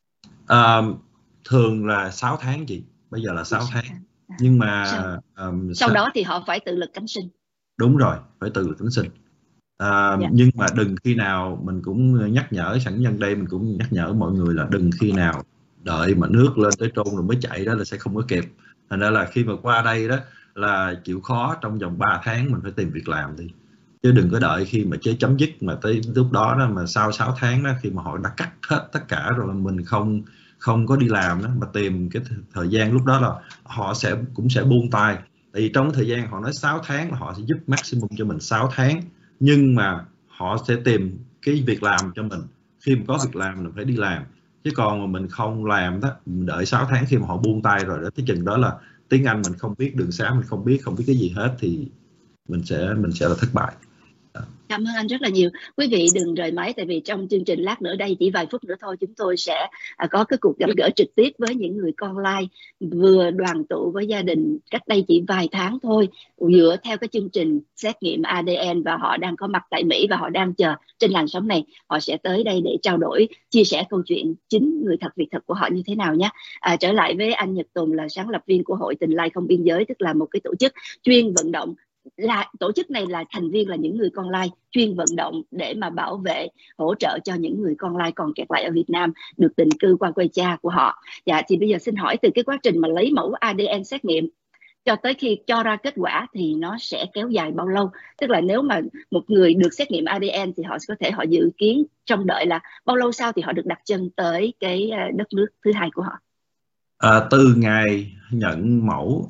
Thường là 6 tháng chị, bây giờ là 6 tháng. Nhưng mà sau đó thì họ phải tự lực cánh sinh. Đúng rồi, phải tự lực cánh sinh. Nhưng mà đừng khi nào, mình cũng nhắc nhở sẵn nhân đây, mình cũng nhắc nhở mọi người là đừng khi nào đợi mà nước lên tới trôn rồi mới chạy, đó là sẽ không có kịp. Thành ra là khi mà qua đây đó là chịu khó trong vòng 3 tháng mình phải tìm việc làm đi, chứ đừng có đợi khi mà chế chấm dứt mà tới lúc đó mà sau 6 tháng đó, khi mà họ đã cắt hết tất cả rồi mình không có đi làm đó, mà tìm cái thời gian lúc đó là họ cũng sẽ buông tay. Tại vì trong thời gian họ nói 6 tháng là họ sẽ giúp maximum cho mình 6 tháng, nhưng mà họ sẽ tìm cái việc làm cho mình. Khi mà có việc làm mình phải đi làm, chứ còn mà mình không làm đó, mình đợi 6 tháng khi mà họ buông tay rồi đó, tới chừng đó là tiếng Anh mình không biết, đường xá mình không biết cái gì hết, thì mình sẽ là thất bại. Cảm ơn anh rất là nhiều. Quý vị đừng rời máy, tại vì trong chương trình lát nữa đây, chỉ vài phút nữa thôi, chúng tôi sẽ có cái cuộc gặp gỡ trực tiếp với những người con lai vừa đoàn tụ với gia đình cách đây chỉ vài tháng thôi, dựa theo cái chương trình xét nghiệm ADN, và họ đang có mặt tại Mỹ và họ đang chờ trên làn sóng này. Họ sẽ tới đây để trao đổi, chia sẻ câu chuyện chính người thật việc thật của họ như thế nào nhé. Trở lại với anh Nhật Tùng là sáng lập viên của Hội Tình Lai Không Biên Giới, tức là một cái tổ chức chuyên vận động. Là tổ chức này là thành viên là những người con lai chuyên vận động để mà bảo vệ, hỗ trợ cho những người con lai còn kẹt lại ở Việt Nam được định cư qua quê cha của họ. Dạ, thì bây giờ xin hỏi, từ cái quá trình mà lấy mẫu ADN xét nghiệm cho tới khi cho ra kết quả thì nó sẽ kéo dài bao lâu? Tức là nếu mà một người được xét nghiệm ADN thì họ có thể họ dự kiến trong đợi là bao lâu sau thì họ được đặt chân tới cái đất nước thứ hai của họ? Từ ngày nhận mẫu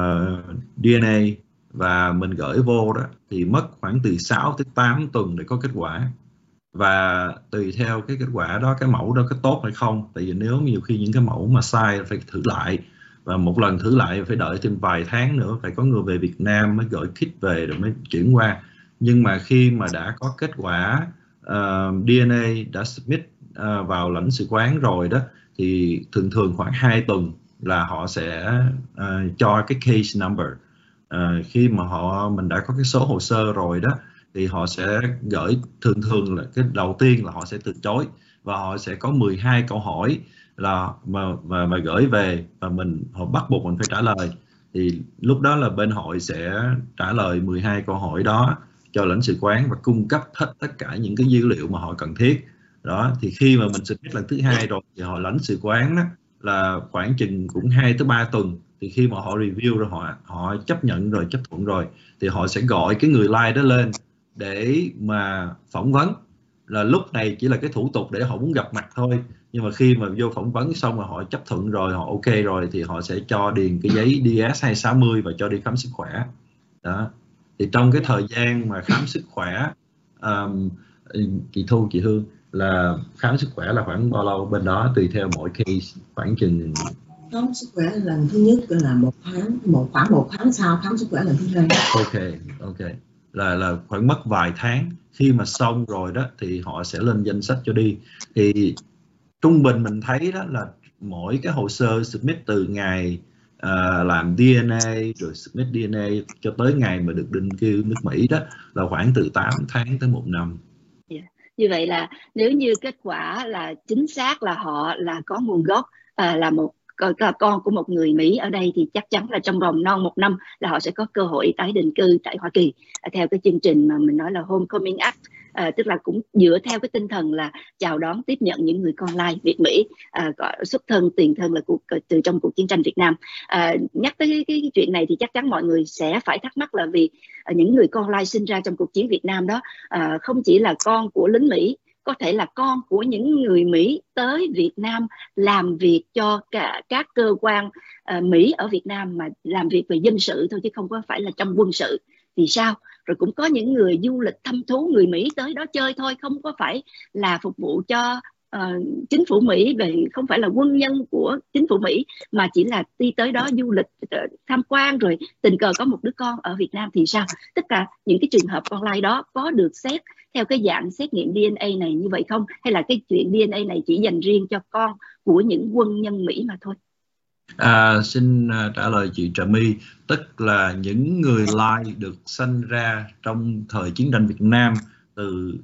DNA và mình gửi vô đó thì mất khoảng từ 6 tới 8 tuần để có kết quả. Và tùy theo cái kết quả đó, cái mẫu đó có tốt hay không. Tại vì nếu nhiều khi những cái mẫu mà sai phải thử lại, và một lần thử lại phải đợi thêm vài tháng nữa, phải có người về Việt Nam mới gửi kit về rồi mới chuyển qua. Nhưng mà khi mà đã có kết quả DNA đã submit vào lãnh sự quán rồi đó, thì thường khoảng 2 tuần là họ sẽ cho cái case number. Khi mà mình đã có cái số hồ sơ rồi đó, thì họ sẽ gửi, thường là cái đầu tiên là họ sẽ từ chối, và họ sẽ có 12 câu hỏi là mà gửi về, và họ bắt buộc mình phải trả lời. Thì lúc đó là bên hội sẽ trả lời 12 câu hỏi đó cho lãnh sự quán và cung cấp hết tất cả những cái dữ liệu mà họ cần thiết. Đó, thì khi mà mình submit lần thứ hai rồi thì họ lãnh sự quán đó là khoảng chừng cũng 2 tới 3 tuần. Thì khi mà họ review rồi, họ chấp nhận rồi, chấp thuận rồi, thì họ sẽ gọi cái người like đó lên để mà phỏng vấn. Là lúc này chỉ là cái thủ tục để họ muốn gặp mặt thôi, nhưng mà khi mà vô phỏng vấn xong rồi họ chấp thuận rồi, họ ok rồi, thì họ sẽ cho điền cái giấy DS-260 và cho đi khám sức khỏe. Đó, thì trong cái thời gian mà khám sức khỏe, chị Thu, chị Hương, là khám sức khỏe là khoảng bao lâu bên đó? Tùy theo mỗi case khoảng chừng. Khám sức khỏe lần thứ nhất là khoảng một tháng sau khám sức khỏe lần thứ hai. Ok, là khoảng mất vài tháng. Khi mà xong rồi đó thì họ sẽ lên danh sách cho đi. Thì trung bình mình thấy đó là mỗi cái hồ sơ submit từ ngày làm DNA rồi submit DNA cho tới ngày mà được định cư nước Mỹ đó là khoảng từ 8 tháng tới 1 năm. Như vậy là nếu như kết quả là chính xác là họ là có nguồn gốc là một con của một người Mỹ ở đây, thì chắc chắn là trong vòng non 1 năm là họ sẽ có cơ hội tái định cư tại Hoa Kỳ theo cái chương trình mà mình nói là Homecoming Act. Tức là cũng dựa theo cái tinh thần là chào đón, tiếp nhận những người con lai Việt Mỹ xuất thân tiền thân là từ trong cuộc chiến tranh Việt Nam. Nhắc tới cái chuyện này thì chắc chắn mọi người sẽ phải thắc mắc là vì những người con lai sinh ra trong cuộc chiến Việt Nam đó không chỉ là con của lính Mỹ, có thể là con của những người Mỹ tới Việt Nam làm việc cho các cơ quan Mỹ ở Việt Nam, mà làm việc về dân sự thôi chứ không có phải là trong quân sự. Thì sao? Rồi cũng có những người du lịch thăm thú, người Mỹ tới đó chơi thôi, không có phải là phục vụ cho chính phủ Mỹ, về không phải là quân nhân của chính phủ Mỹ, mà chỉ là đi tới đó du lịch tham quan rồi tình cờ có một đứa con ở Việt Nam. Thì sao? Tất cả những cái trường hợp con lai đó có được xét theo cái dạng xét nghiệm DNA này như vậy không? Hay là cái chuyện DNA này chỉ dành riêng cho con của những quân nhân Mỹ mà thôi? Xin trả lời chị Trà My. Tức là những người lai được sanh ra trong thời chiến tranh Việt Nam từ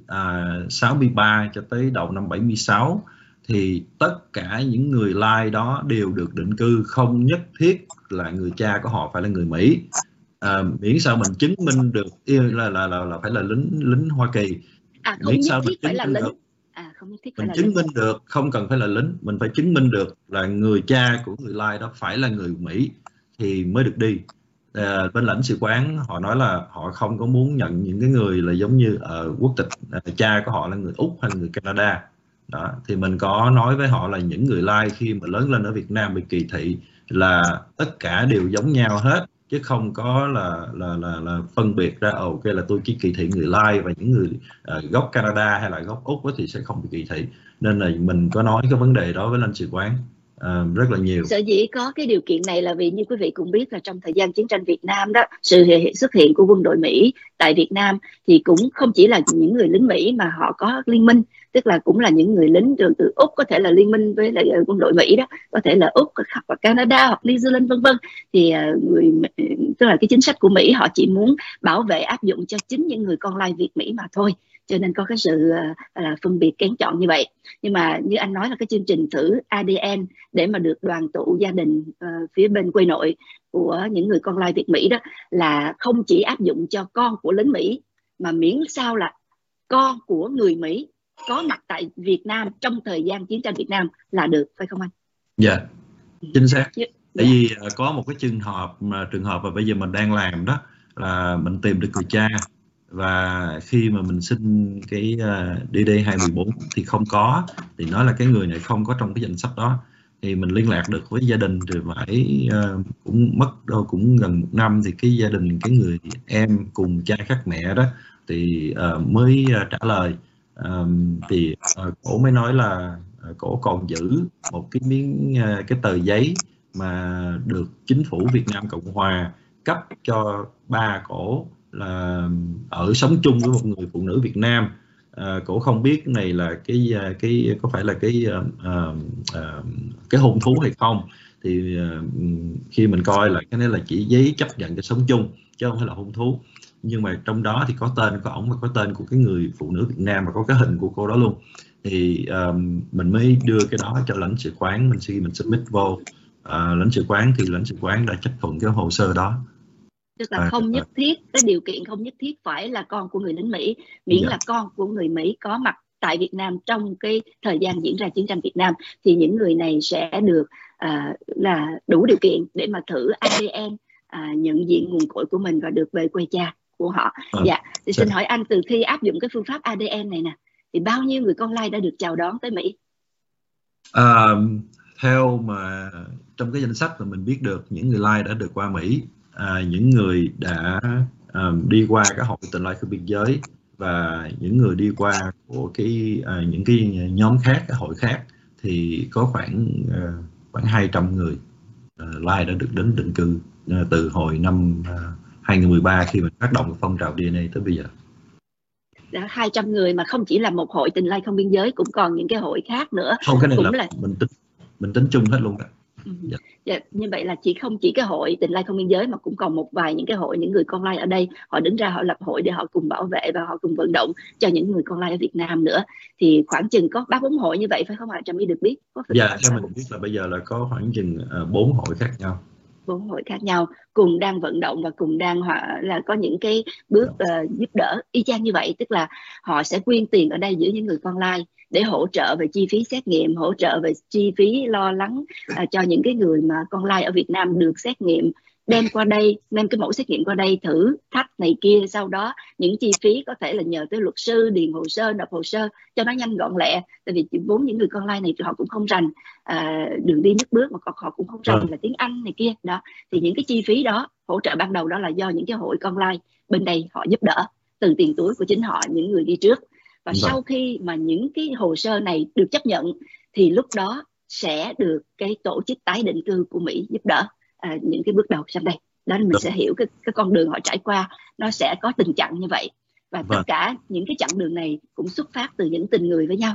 63 cho tới đầu năm 76, thì tất cả những người lai đó đều được định cư, không nhất thiết là người cha của họ phải là người Mỹ. Miễn sao mình chứng minh được là phải là lính Hoa Kỳ. Không nhất thiết phải là lính. Mình chứng minh được, không cần phải là lính, mình phải chứng minh được là người cha của người lai đó phải là người Mỹ thì mới được đi. Bên lãnh sự quán họ nói là họ không có muốn nhận những cái người là giống như quốc tịch cha của họ là người Úc hay người Canada. Đó, thì mình có nói với họ là những người lai khi mà lớn lên ở Việt Nam bị kỳ thị là tất cả đều giống nhau hết, chứ không có là phân biệt ra ok là tôi chỉ kỳ thị người lai và những người gốc Canada hay là gốc Úc thì sẽ không bị kỳ thị. Nên là mình có nói cái vấn đề đó với lãnh sự quán rất là nhiều. Sở dĩ có cái điều kiện này là vì như quý vị cũng biết là trong thời gian chiến tranh Việt Nam đó, sự xuất hiện của quân đội Mỹ tại Việt Nam thì cũng không chỉ là những người lính Mỹ mà họ có liên minh, tức là cũng là những người lính từ Úc, có thể là liên minh với lại quân đội Mỹ đó, có thể là Úc hoặc Canada hoặc New Zealand vân vân. Thì tức là cái chính sách của Mỹ họ chỉ muốn bảo vệ áp dụng cho chính những người con lai Việt Mỹ mà thôi, cho nên có cái sự phân biệt kén chọn như vậy. Nhưng mà như anh nói là cái chương trình thử ADN để mà được đoàn tụ gia đình phía bên quê nội của những người con lai Việt Mỹ đó là không chỉ áp dụng cho con của lính Mỹ, mà miễn sao là con của người Mỹ có mặt tại Việt Nam trong thời gian chiến tranh Việt Nam là được, phải không anh? Dạ, chính xác. Tại vì có một cái trường hợp mà bây giờ mình đang làm đó là mình tìm được người cha, và khi mà mình xin cái DD214 thì không có, thì nói là cái người này không có trong cái danh sách đó. thì mình liên lạc được với gia đình thì phải cũng mất đâu cũng gần 1 năm thì cái gia đình, cái người em cùng cha khác mẹ đó thì mới trả lời. Thì cổ mới nói là cổ còn giữ một cái miếng cái tờ giấy mà được chính phủ Việt Nam Cộng Hòa cấp cho ba cổ là ở sống chung với một người phụ nữ Việt Nam. Cổ không biết cái này là cái có phải là cái hôn thú hay không, thì khi mình coi lại cái này là chỉ giấy chấp nhận cho sống chung chứ không phải là hôn thú, nhưng mà trong đó thì có tên của ổng và có tên của cái người phụ nữ Việt Nam và có cái hình của cô đó luôn. Thì mình mới đưa cái đó cho lãnh sự quán, mình submit vô lãnh sự quán thì lãnh sự quán đã chấp thuận cái hồ sơ đó. Tức là không nhất thiết, cái điều kiện không nhất thiết phải là con của người lính Mỹ, miễn là con của người Mỹ có mặt tại Việt Nam trong cái thời gian diễn ra chiến tranh Việt Nam thì những người này sẽ được là đủ điều kiện để mà thử ADN, nhận diện nguồn cội của mình và được về quê cha của họ. Dạ, thì xin hỏi anh, từ khi áp dụng cái phương pháp ADN này nè thì bao nhiêu người con lai đã được chào đón tới Mỹ? Theo mà trong cái danh sách mà mình biết được, những người lai đã được qua Mỹ, những người đã đi qua cái hội Tương Lai Không Biên Giới và những người đi qua của những cái nhóm khác, cái hội khác thì có khoảng 200 người lai đã được đến định cư từ hồi năm 2013 khi mình phát động phong trào DNA tới bây giờ. 200 người mà không chỉ là một hội Tương Lai Không Biên Giới, cũng còn những cái hội khác nữa. Không, cái này cũng là mình tính chung hết luôn đó. Dạ, như vậy là không chỉ cái hội Tương Lai Không Biên Giới mà cũng còn một vài những cái hội, những người con lai ở đây họ đứng ra họ lập hội để họ cùng bảo vệ và họ cùng vận động cho những người con lai ở Việt Nam nữa. Thì khoảng chừng có 3-4 hội như vậy phải không ạ? Trà My được biết. Dạ, theo mình biết là bây giờ là có khoảng chừng 4 hội khác nhau. 4 hội khác nhau cùng đang vận động và cùng đang là có những cái bước giúp đỡ y chang như vậy, tức là họ sẽ quyên tiền ở đây giữa những người con lai để hỗ trợ về chi phí xét nghiệm, hỗ trợ về chi phí lo lắng cho những cái người mà con lai ở Việt Nam được xét nghiệm, đem qua đây, đem cái mẫu xét nghiệm qua đây thử thách này kia, sau đó những chi phí có thể là nhờ tới luật sư điền hồ sơ, nộp hồ sơ cho nó nhanh gọn lẹ, tại vì vốn những người con lai này họ cũng không rành đường đi nước bước, mà họ cũng không rành là tiếng Anh này kia đó, thì những cái chi phí đó hỗ trợ ban đầu đó là do những cái hội con lai bên đây họ giúp đỡ từ tiền túi của chính họ, những người đi trước. Và sau khi mà những cái hồ sơ này được chấp nhận thì lúc đó sẽ được cái tổ chức tái định cư của Mỹ giúp đỡ những cái bước đầu sau đây. Đó mình sẽ hiểu cái con đường họ trải qua nó sẽ có tình trạng như vậy. Và tất cả những cái chặng đường này cũng xuất phát từ những tình người với nhau.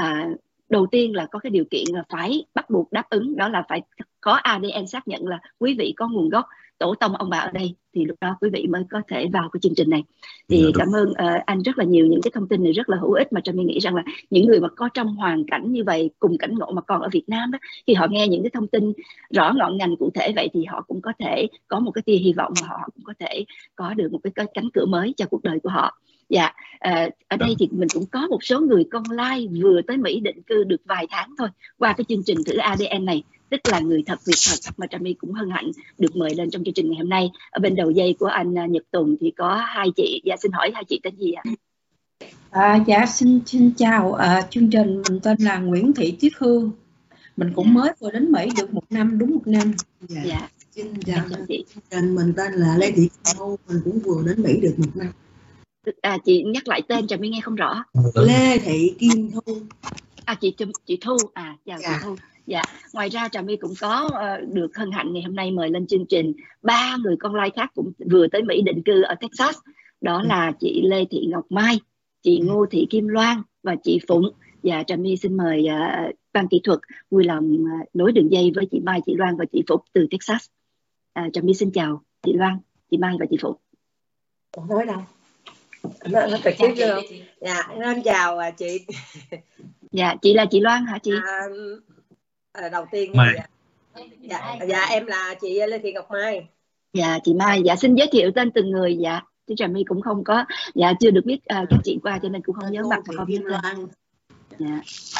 Đầu tiên là có cái điều kiện là phải bắt buộc đáp ứng, đó là phải có ADN xác nhận là quý vị có nguồn gốc tổ tông ông bà ở đây, thì lúc đó quý vị mới có thể vào cái chương trình này. Thì cảm ơn anh rất là nhiều, những cái thông tin này rất là hữu ích, mà Trâm nghĩ rằng là những người mà có trong hoàn cảnh như vậy, cùng cảnh ngộ mà còn ở Việt Nam đó, khi họ nghe những cái thông tin rõ ngọn ngành cụ thể vậy thì họ cũng có thể có một cái tia hy vọng và họ cũng có thể có được một cái cánh cửa mới cho cuộc đời của họ. Dạ, ở đây thì mình cũng có một số người con lai vừa tới Mỹ định cư được vài tháng thôi qua cái chương trình thử ADN này, tức là người thật việc thật, mà Trà My cũng hân hạnh được mời lên trong chương trình ngày hôm nay. Ở bên đầu dây của anh Nhật Tùng thì có hai chị. Dạ, xin hỏi hai chị tên gì ạ? Dạ xin chào chương trình, mình tên là Nguyễn Thị Tuyết Hương, mình cũng mới vừa đến Mỹ được 1 năm, đúng 1 năm. Dạ. Xin chào chị. Mình tên là Lê Thị Thu, mình cũng vừa đến Mỹ được 1 năm. Chị nhắc lại tên Trà My nghe không rõ. Lê Thị Kim Thu. Chị Thu. Chào chị Thu. Dạ, ngoài ra Trà My cũng có được hân hạnh ngày hôm nay mời lên chương trình 3 người con lai khác cũng vừa tới Mỹ định cư ở Texas. Đó là chị Lê Thị Ngọc Mai, chị Ngô Thị Kim Loan và chị Phụng. Và Trà My xin mời ban kỹ thuật vui lòng nối đường dây với chị Mai, chị Loan và chị Phụng từ Texas. Trà My xin chào chị Loan, chị Mai và chị Phụng. Nói đâu? Nó trực tiếp luôn. Dạ, nên chào chị. Dạ, chị là chị Loan hả chị? Đầu tiên dạ em là chị Lê Thị Ngọc Mai. Dạ, chị Mai. Dạ, xin giới thiệu tên từng người. Dạ, chứ Trà My cũng không có, dạ chưa được biết các chị qua cho nên cũng không nhớ mặt và không nhớ tên. Dạ.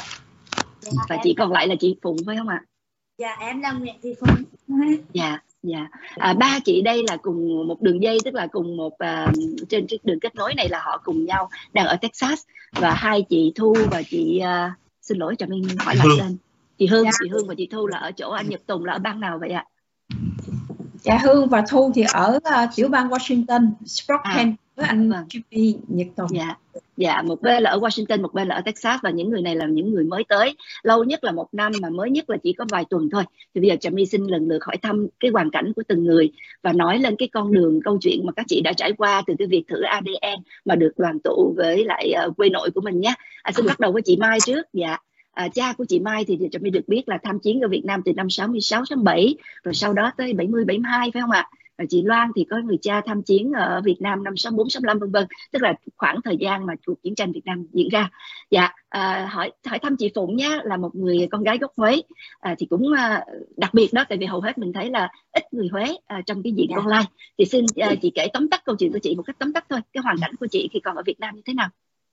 Và chị còn lại là chị Phụng phải không ạ? Dạ, em là Nguyễn Thị Phụng. Dạ. Dạ. Ba chị đây là cùng một đường dây, tức là cùng một trên đường kết nối này là họ cùng nhau đang ở Texas. Và hai chị Thu và chị xin lỗi Trà My hỏi lại tên Chị Hương và chị Thu là ở chỗ anh Nhật Tùng là ở bang nào vậy ạ? Dạ, Hương và Thu thì ở tiểu bang Washington, Spokane với anh Jimmy Nhật Tùng. Dạ, một bên là ở Washington, một bên là ở Texas, và những người này là những người mới tới, lâu nhất là 1 năm mà mới nhất là chỉ có vài tuần thôi. Thì bây giờ Trà My xin lần lượt hỏi thăm cái hoàn cảnh của từng người và nói lên cái con đường câu chuyện mà các chị đã trải qua từ cái việc thử ADN mà được đoàn tụ với lại quê nội của mình nhé. Xin bắt đầu với chị Mai trước. Dạ. Cha của chị Mai thì Trà My được biết là tham chiến ở Việt Nam từ năm 66, 67, rồi sau đó tới 70, 72 phải không ạ? Và chị Loan thì có người cha tham chiến ở Việt Nam năm 64, 65 vân vân, tức là khoảng thời gian mà cuộc chiến tranh Việt Nam diễn ra. Dạ, hỏi thăm chị Phụng nhé, là một người con gái gốc Huế, thì cũng đặc biệt đó, tại vì hầu hết mình thấy là ít người Huế trong cái diện con lai. Thì xin chị kể tóm tắt câu chuyện của chị một cách tóm tắt thôi, cái hoàn cảnh của chị khi còn ở Việt Nam như thế nào?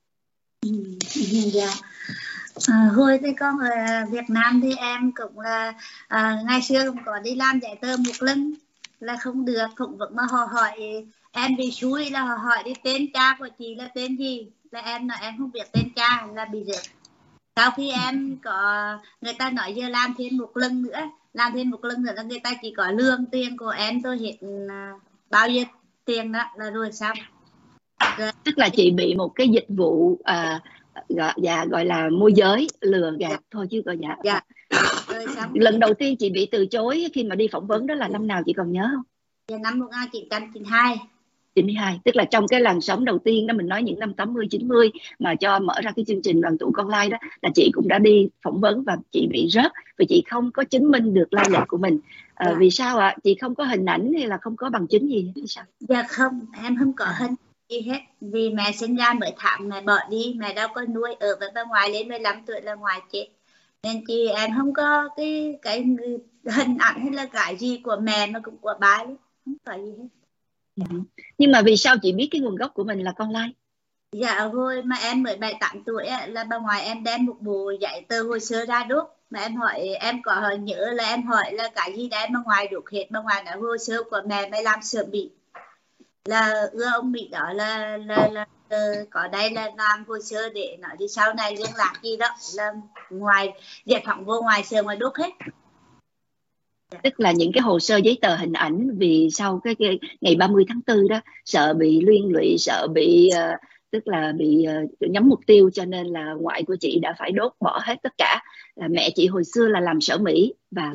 Dạ. Hồi thì con ở Việt Nam thì em cũng là ngày xưa cũng có đi làm giấy tờ một lần là không được, cũng vẫn mà họ hỏi em bị xúi, là họ hỏi đi tên cha của chị là tên gì, là em nói em không biết tên cha, là bị rớt. Sau khi em có, người ta nói giờ làm thêm một lần nữa là người ta chỉ có lương tiền của em tôi hiện bao nhiêu tiền đó là rồi xong. Tức là chị bị một cái dịch vụ gọi là môi giới lừa gạt thôi chứ gọi Lần đầu tiên chị bị từ chối khi mà đi phỏng vấn đó là năm nào chị còn nhớ không? Dạ, năm 1992. 92, tức là trong cái làn sóng đầu tiên đó, mình nói những năm 80, 90 mà cho mở ra cái chương trình đoàn tụ con lai đó, là chị cũng đã đi phỏng vấn và chị bị rớt vì chị không có chứng minh được lai lịch của mình. Vì sao ạ? Chị không có hình ảnh hay là không có bằng chứng gì hay sao? Dạ không, em không có hình gì hết. Vì mẹ sinh ra mới tháng mẹ bỏ đi, mẹ đâu có nuôi, ở với bà ngoại lên 15 tuổi là ngoại chết. Nên chị em không có cái hình ảnh hay là cái gì của mẹ mà cũng của bà luôn, không có gì hết. Nhưng mà vì sao chị biết cái nguồn gốc của mình là con lai? Dạ, hồi mà em 17, 8 tuổi là bà ngoại em đem một bộ giấy tờ hồ sơ ra đốt. Mà em hỏi, em có nhớ là em hỏi là cái gì đấy bà ngoại đốt hết. Bà ngoại nói hồ sơ của mẹ mới làm sợ bị. Là ông Mỹ đó là có đây là làm hồ sơ để nói đi sau này liên lạc gì đó, là ngoài giải phóng vô ngoài sơ ngoài đốt hết. Tức là những cái hồ sơ giấy tờ hình ảnh, vì sau cái ngày 30 tháng 4 đó sợ bị liên lụy, sợ bị tức là bị nhắm mục tiêu, cho nên là ngoại của chị đã phải đốt bỏ hết tất cả. Là mẹ chị hồi xưa là làm sở Mỹ và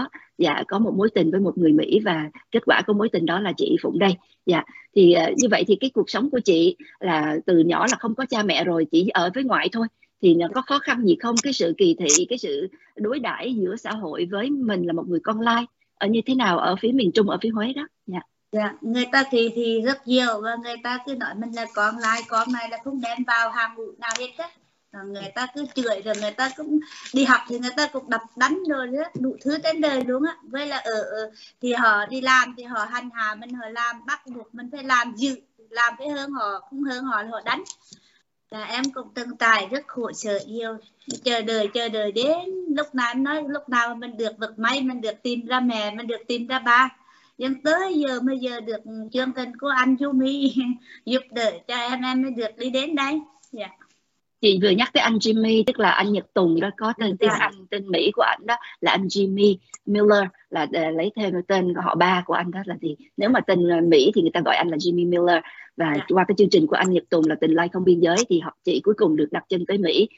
có một mối tình với một người Mỹ, và kết quả của mối tình đó là chị Phụng đây. Thì như vậy thì cái cuộc sống của chị là từ nhỏ là không có cha mẹ rồi, chỉ ở với ngoại thôi. Thì nó có khó khăn gì không? Cái sự kỳ thị, cái sự đối đãi giữa xã hội với mình là một người con lai ở như thế nào ở phía miền Trung, ở phía Huế đó? Người ta thì rất nhiều, và người ta cứ nói mình là con lai, con này là không đem vào hàng ngũ nào hết á. Người ta cứ chửi, rồi người ta cũng đi học thì người ta cũng đập đánh rồi rất đủ thứ trên đời luôn á. Với là thì họ đi làm thì họ hành hạ mình, họ làm bắt buộc mình phải làm làm cái hơn họ, không hơn họ là họ đánh. Là em cũng từng trải rất khổ sở nhiều, chờ đợi đến lúc nào em nói lúc nào mình được vật may, mình được tìm ra mẹ, mình được tìm ra ba. Nhưng tới giờ bây giờ được chương trình của anh Jimmy giúp đỡ cho em mới được đi đến đây. Chị vừa nhắc tới anh Jimmy, tức là anh Nhật Tùng đó, có tên tiếng Anh, tên Mỹ của anh đó là anh Jimmy Miller, là lấy theo tên họ ba của anh đó là gì. Nếu mà tên Mỹ thì người ta gọi anh là Jimmy Miller. Và qua cái chương trình của anh Nhật Tùng là Tình Lai Không Biên Giới thì chị cuối cùng được đặt chân tới Mỹ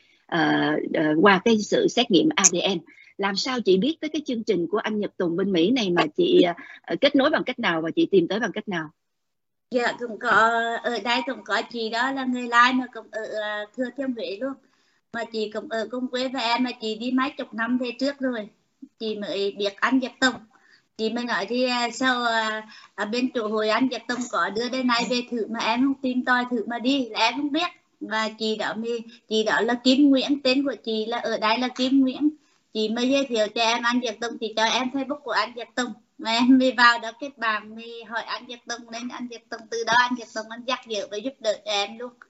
qua cái sự xét nghiệm ADN. Làm sao chị biết tới cái chương trình của anh Nhật Tùng bên Mỹ này, mà chị kết nối bằng cách nào và chị tìm tới bằng cách nào? Dạ, cũng có ở đây cũng có chị đó là người Lai mà cũng ở Thừa Thiên Huế luôn, mà chị cũng ở cùng quê với em, mà chị đi mấy chục năm về trước rồi chị mới biết anh Nhật Tùng. Chị mới nói thì sau ở bên chỗ hội anh Nhật Tùng có đưa đến này về thử, mà em không tìm tòi thử mà đi là em không biết. Và chị đó là Kim Nguyễn, tên của chị là ở đây là Kim Nguyễn. Chị mới giới thiệu cho em anh Nhật Tùng, chị cho em Facebook của anh Nhật Tùng, mà em mới vào đó kết bạn, mới hỏi anh Nhật Tùng, nên anh Nhật Tùng từ đó anh Nhật Tùng anh dắt dở và giúp đỡ cho em luôn.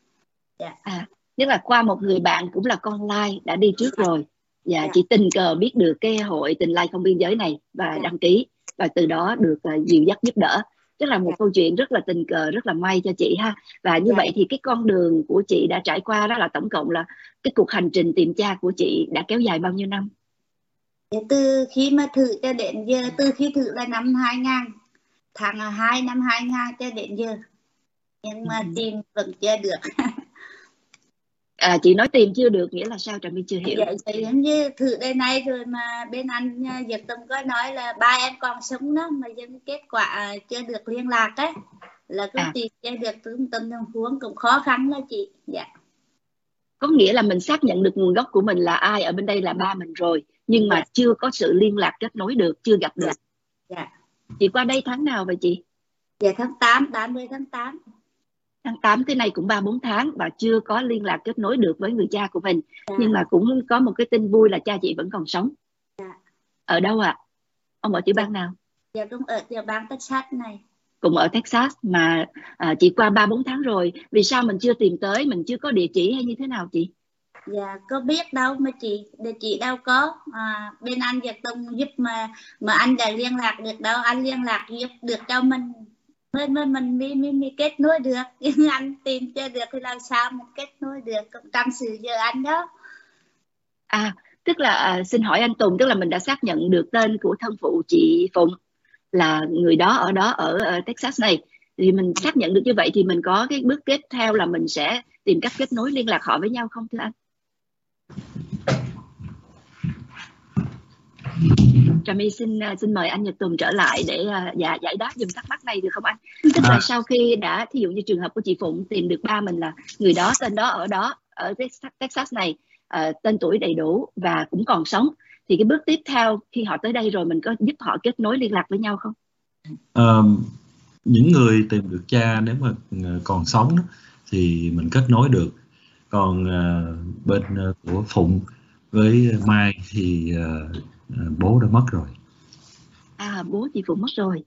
Tức là qua một người bạn cũng là con lai đã đi trước rồi. Chị tình cờ biết được cái hội Tình Lai Không Biên Giới này và đăng ký, và từ đó được dìu dắt giúp đỡ. Tức là một câu chuyện rất là tình cờ, rất là may cho chị ha. Và như vậy thì cái con đường của chị đã trải qua đó là tổng cộng là cái cuộc hành trình tìm cha của chị đã kéo dài bao nhiêu năm? Từ khi mà thử cho đến giờ, từ khi thử là năm 2000, tháng 2 năm 2000 cho đến giờ, nhưng mà tìm vẫn chưa được. Chị nói tìm chưa được nghĩa là sao Trà My chưa hiểu. Dạ, giống như thử đây này rồi mà bên anh Diệp Tâm có nói là ba em còn sống đó, mà dân kết quả chưa được liên lạc ấy, là cũng tìm chưa được trung tâm tình huống cũng khó khăn đó chị. Dạ. Có nghĩa là mình xác nhận được nguồn gốc của mình là ai ở bên đây là ba mình rồi, nhưng mà chưa có sự liên lạc kết nối được, chưa gặp được. Dạ. Chị qua đây tháng nào vậy chị? Dạ tháng 8, 30 tháng 8. Tháng 8 tới nay cũng 3-4 tháng và chưa có liên lạc kết nối được với người cha của mình. Nhưng mà cũng có một cái tin vui là cha chị vẫn còn sống. Ở đâu ạ? Ông ở tiểu bang nào? Dạ cũng ở tiểu bang Texas này. Cũng ở Texas mà chị qua 3-4 tháng rồi. Vì sao mình chưa tìm tới, mình chưa có địa chỉ hay như thế nào chị? Dạ có biết đâu mà chị đâu có. Bên anh Diệp Tùng giúp mà anh đã liên lạc được đâu, anh liên lạc giúp được cho mình mới kết nối được. Nhưng anh tìm chưa được thì làm sao mình kết nối được, cũng tâm sự giờ anh đó. Tức là xin hỏi anh Tùng, tức là mình đã xác nhận được tên của thân phụ chị Phụng là người đó ở Texas này, thì mình xác nhận được như vậy thì mình có cái bước tiếp theo là mình sẽ tìm cách kết nối liên lạc họ với nhau không thưa anh? Trà My xin mời anh Nhật Tùng trở lại để giải đáp dùm thắc mắc này được không anh? Tức là sau khi đã, thí dụ như trường hợp của chị Phụng tìm được ba mình là người đó, tên đó ở Texas này, tên tuổi đầy đủ và cũng còn sống, thì cái bước tiếp theo khi họ tới đây rồi mình có giúp họ kết nối liên lạc với nhau không? Những người tìm được cha nếu mà còn sống đó, thì mình kết nối được. Còn bên của Phụng với Mai thì bố đã mất rồi. Bố chị Phụng mất rồi.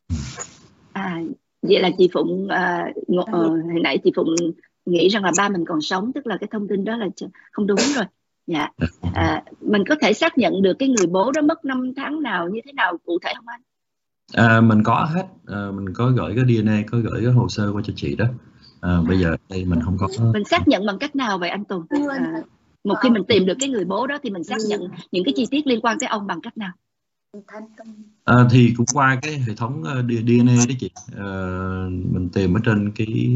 Vậy là chị Phụng hồi nãy chị Phụng nghĩ rằng là ba mình còn sống, tức là cái thông tin đó là không đúng rồi. Dạ. Mình có thể xác nhận được cái người bố đó mất năm tháng nào như thế nào cụ thể không anh? Mình có hết, mình có gửi cái DNA, có gửi cái hồ sơ qua cho chị đó. Bây giờ đây mình không có. Mình xác nhận bằng cách nào vậy anh Tùng? Một khi mình tìm được cái người bố đó thì mình xác nhận những cái chi tiết liên quan tới ông bằng cách nào? Thì cũng qua cái hệ thống DNA đó chị. Mình tìm ở trên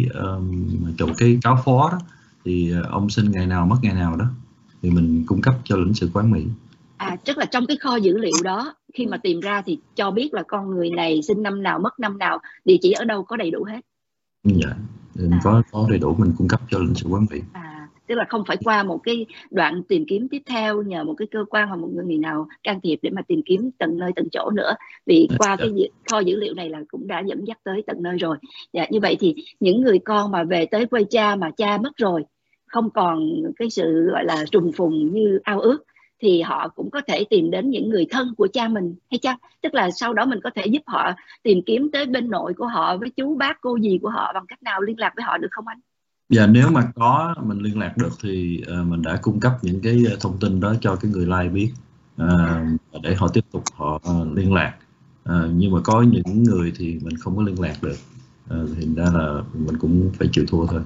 cái cáo phó đó, thì ông sinh ngày nào mất ngày nào đó thì mình cung cấp cho lãnh sự quán Mỹ. Tức là trong cái kho dữ liệu đó khi mà tìm ra thì cho biết là con người này sinh năm nào, mất năm nào, địa chỉ ở đâu, có đầy đủ hết. Dạ, mình có đầy đủ, mình cung cấp cho lãnh sự quán Mỹ. Tức là không phải qua một cái đoạn tìm kiếm tiếp theo nhờ một cái cơ quan hoặc một người nào can thiệp để mà tìm kiếm tận nơi tận chỗ nữa, vì qua cái kho dữ liệu này là cũng đã dẫn dắt tới tận nơi rồi. Như vậy thì những người con mà về tới quê cha mà cha mất rồi, không còn cái sự gọi là trùng phùng như ao ước, thì họ cũng có thể tìm đến những người thân của cha mình hay chăng? Tức là sau đó mình có thể giúp họ tìm kiếm tới bên nội của họ, với chú bác cô dì của họ bằng cách nào, liên lạc với họ được không anh? Dạ, nếu mà có mình liên lạc được thì mình đã cung cấp những cái thông tin đó cho cái người like biết để họ tiếp tục họ liên lạc. Nhưng mà có những người thì mình không có liên lạc được, thì ra là mình cũng phải chịu thua thôi.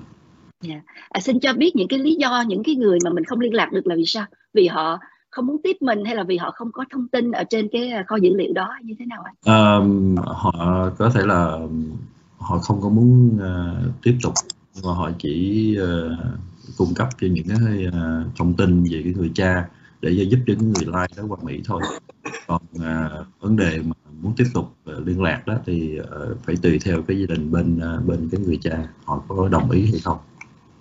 Xin cho biết những cái lý do những cái người mà mình không liên lạc được là vì sao? Vì họ không muốn tiếp mình hay là vì họ không có thông tin ở trên cái kho dữ liệu đó như thế nào anh? Họ có thể là họ không có muốn tiếp tục, mà họ chỉ cung cấp cho những cái thông tin về cái người cha để giúp cho những người like đó qua Mỹ thôi. Còn vấn đề mà muốn tiếp tục liên lạc đó thì phải tùy theo cái gia đình bên cái người cha họ có đồng ý hay không.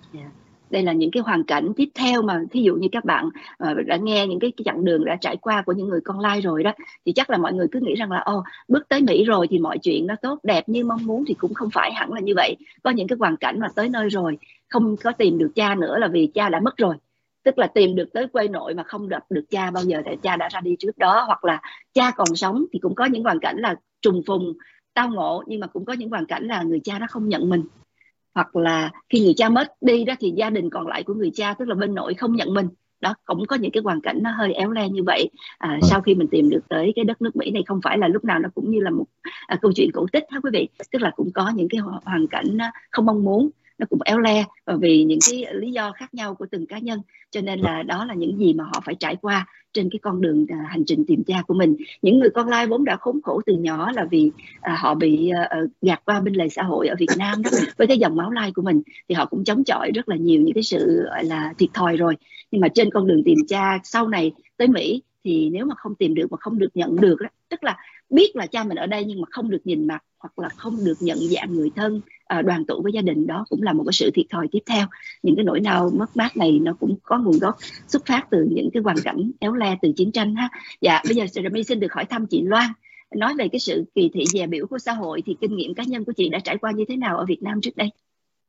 Đây là những cái hoàn cảnh tiếp theo mà thí dụ như các bạn đã nghe những cái chặng đường đã trải qua của những người con lai rồi đó, thì chắc là mọi người cứ nghĩ rằng là bước tới Mỹ rồi thì mọi chuyện nó tốt đẹp như mong muốn, thì cũng không phải hẳn là như vậy. Có những cái hoàn cảnh mà tới nơi rồi không có tìm được cha nữa là vì cha đã mất rồi. Tức là tìm được tới quê nội mà không gặp được cha bao giờ, tại cha đã ra đi trước đó, hoặc là cha còn sống thì cũng có những hoàn cảnh là trùng phùng, tao ngộ, nhưng mà cũng có những hoàn cảnh là người cha đó không nhận mình. Hoặc là khi người cha mất đi đó thì gia đình còn lại của người cha, tức là bên nội không nhận mình. Đó cũng có những cái hoàn cảnh nó hơi éo le như vậy. Sau khi mình tìm được tới cái đất nước Mỹ này, không phải là lúc nào nó cũng như là một câu chuyện cổ tích hả quý vị. Tức là cũng có những cái hoàn cảnh không mong muốn nó cũng éo le, và vì những cái lý do khác nhau của từng cá nhân, cho nên là đó là những gì mà họ phải trải qua trên cái con đường hành trình tìm cha của mình. Những người con lai vốn đã khốn khổ từ nhỏ là vì họ bị gạt qua bên lề xã hội ở Việt Nam đó, với cái dòng máu lai của mình thì họ cũng chống chọi rất là nhiều những cái sự gọi là thiệt thòi rồi. Nhưng mà trên con đường tìm cha sau này tới Mỹ thì nếu mà không tìm được và không được nhận được đó, tức là biết là cha mình ở đây nhưng mà không được nhìn mặt hoặc là không được nhận dạng người thân, đoàn tụ với gia đình, đó cũng là một cái sự thiệt thòi tiếp theo. Những cái nỗi đau mất mát này nó cũng có nguồn gốc xuất phát từ những cái hoàn cảnh éo le từ chiến tranh ha. Dạ, bây giờ Remy xin được hỏi thăm chị Loan, nói về cái sự kỳ thị dè bỉu của xã hội thì kinh nghiệm cá nhân của chị đã trải qua như thế nào ở Việt Nam trước đây?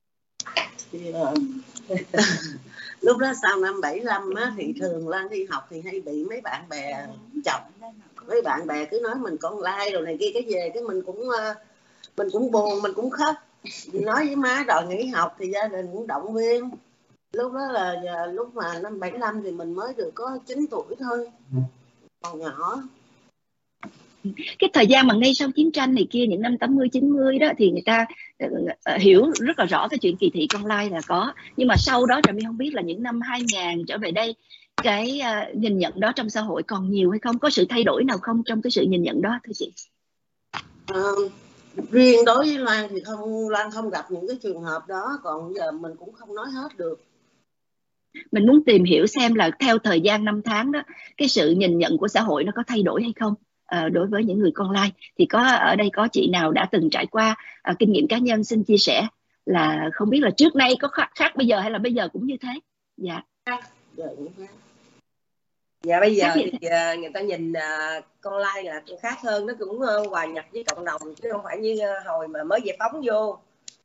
Lúc đó sau năm 75 á, thì thường Lan đi học thì hay bị mấy bạn bè chọc, mấy bạn bè cứ nói mình con lai rồi này kia, cái về cái mình cũng buồn, mình cũng khóc, nói với má đòi nghỉ học thì gia đình cũng động viên. Lúc đó là lúc mà năm 75 thì mình mới được có 9 tuổi thôi, còn nhỏ. Cái thời gian mà ngay sau chiến tranh này kia, những năm 80-90 đó thì người ta hiểu rất là rõ cái chuyện kỳ thị con lai là có. Nhưng mà sau đó Trà My không biết là những năm 2000 trở về đây, cái nhìn nhận đó trong xã hội còn nhiều hay không? Có sự thay đổi nào không trong cái sự nhìn nhận đó thưa chị? Riêng đối với Loan thì Loan không gặp những cái trường hợp đó, còn giờ mình cũng không nói hết được. Mình muốn tìm hiểu xem là theo thời gian năm tháng đó, cái sự nhìn nhận của xã hội nó có thay đổi hay không đối với những người con lai. Thì có ở đây có chị nào đã từng trải qua kinh nghiệm cá nhân xin chia sẻ, là không biết là trước nay có khác bây giờ hay là bây giờ cũng như thế? Dạ. Dạ bây giờ thì người ta nhìn con lai là khác hơn, nó cũng hòa nhập với cộng đồng chứ không phải như hồi mà mới giải phóng vô.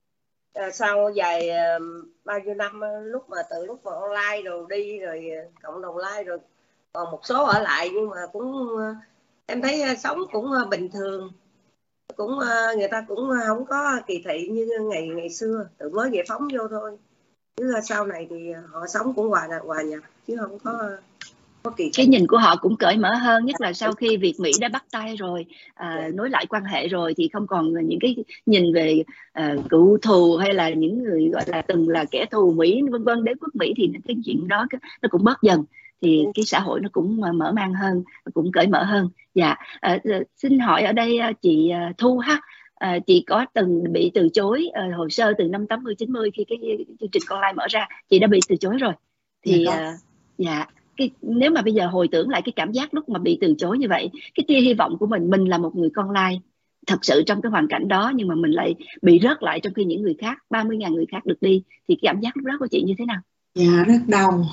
Sau vài bao nhiêu năm từ lúc mà online rồi đi rồi cộng đồng lai rồi còn một số ở lại, nhưng mà cũng em thấy sống cũng bình thường, cũng người ta cũng không có kỳ thị như ngày xưa, từ mới giải phóng vô thôi. Chứ sau này thì họ sống cũng hòa nhập chứ không có kỳ thị. Cái nhìn của họ cũng cởi mở hơn, nhất là sau khi Việt Mỹ đã bắt tay rồi, nối lại quan hệ rồi thì không còn những cái nhìn về cựu thù hay là những người gọi là từng là kẻ thù Mỹ vân vân, đế quốc Mỹ, thì cái chuyện đó nó cũng bớt dần, thì cái xã hội nó cũng mở mang hơn, cũng cởi mở hơn. Dạ, xin hỏi ở đây chị Thu ha, chị có từng bị từ chối hồ sơ từ năm 80-90 khi cái chương trình Con Lai mở ra, chị đã bị từ chối rồi thì dạ. Nếu mà bây giờ hồi tưởng lại cái cảm giác lúc mà bị từ chối như vậy, cái tia hy vọng của mình là một người con lai thật sự trong cái hoàn cảnh đó, nhưng mà mình lại bị rớt lại trong khi những người khác, 30.000 người khác được đi, thì cái cảm giác lúc đó của chị như thế nào? Dạ rất đau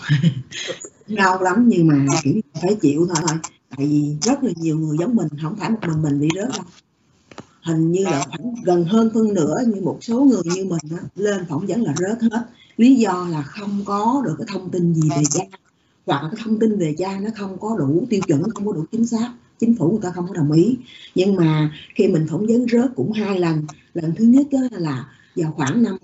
đau lắm, nhưng mà kiểu phải chịu thôi, tại vì rất là nhiều người giống mình, không phải một mình bị rớt đâu. Hình như là khoảng gần hơn phân nửa như một số người như mình đó, lên phỏng vấn là rớt hết, lý do là không có được cái thông tin gì về cha, hoặc cái thông tin về cha nó không có đủ tiêu chuẩn, không có đủ chính xác, chính phủ người ta không có đồng ý. Nhưng mà khi mình phỏng vấn rớt cũng 2 lần. Lần thứ nhất là vào khoảng năm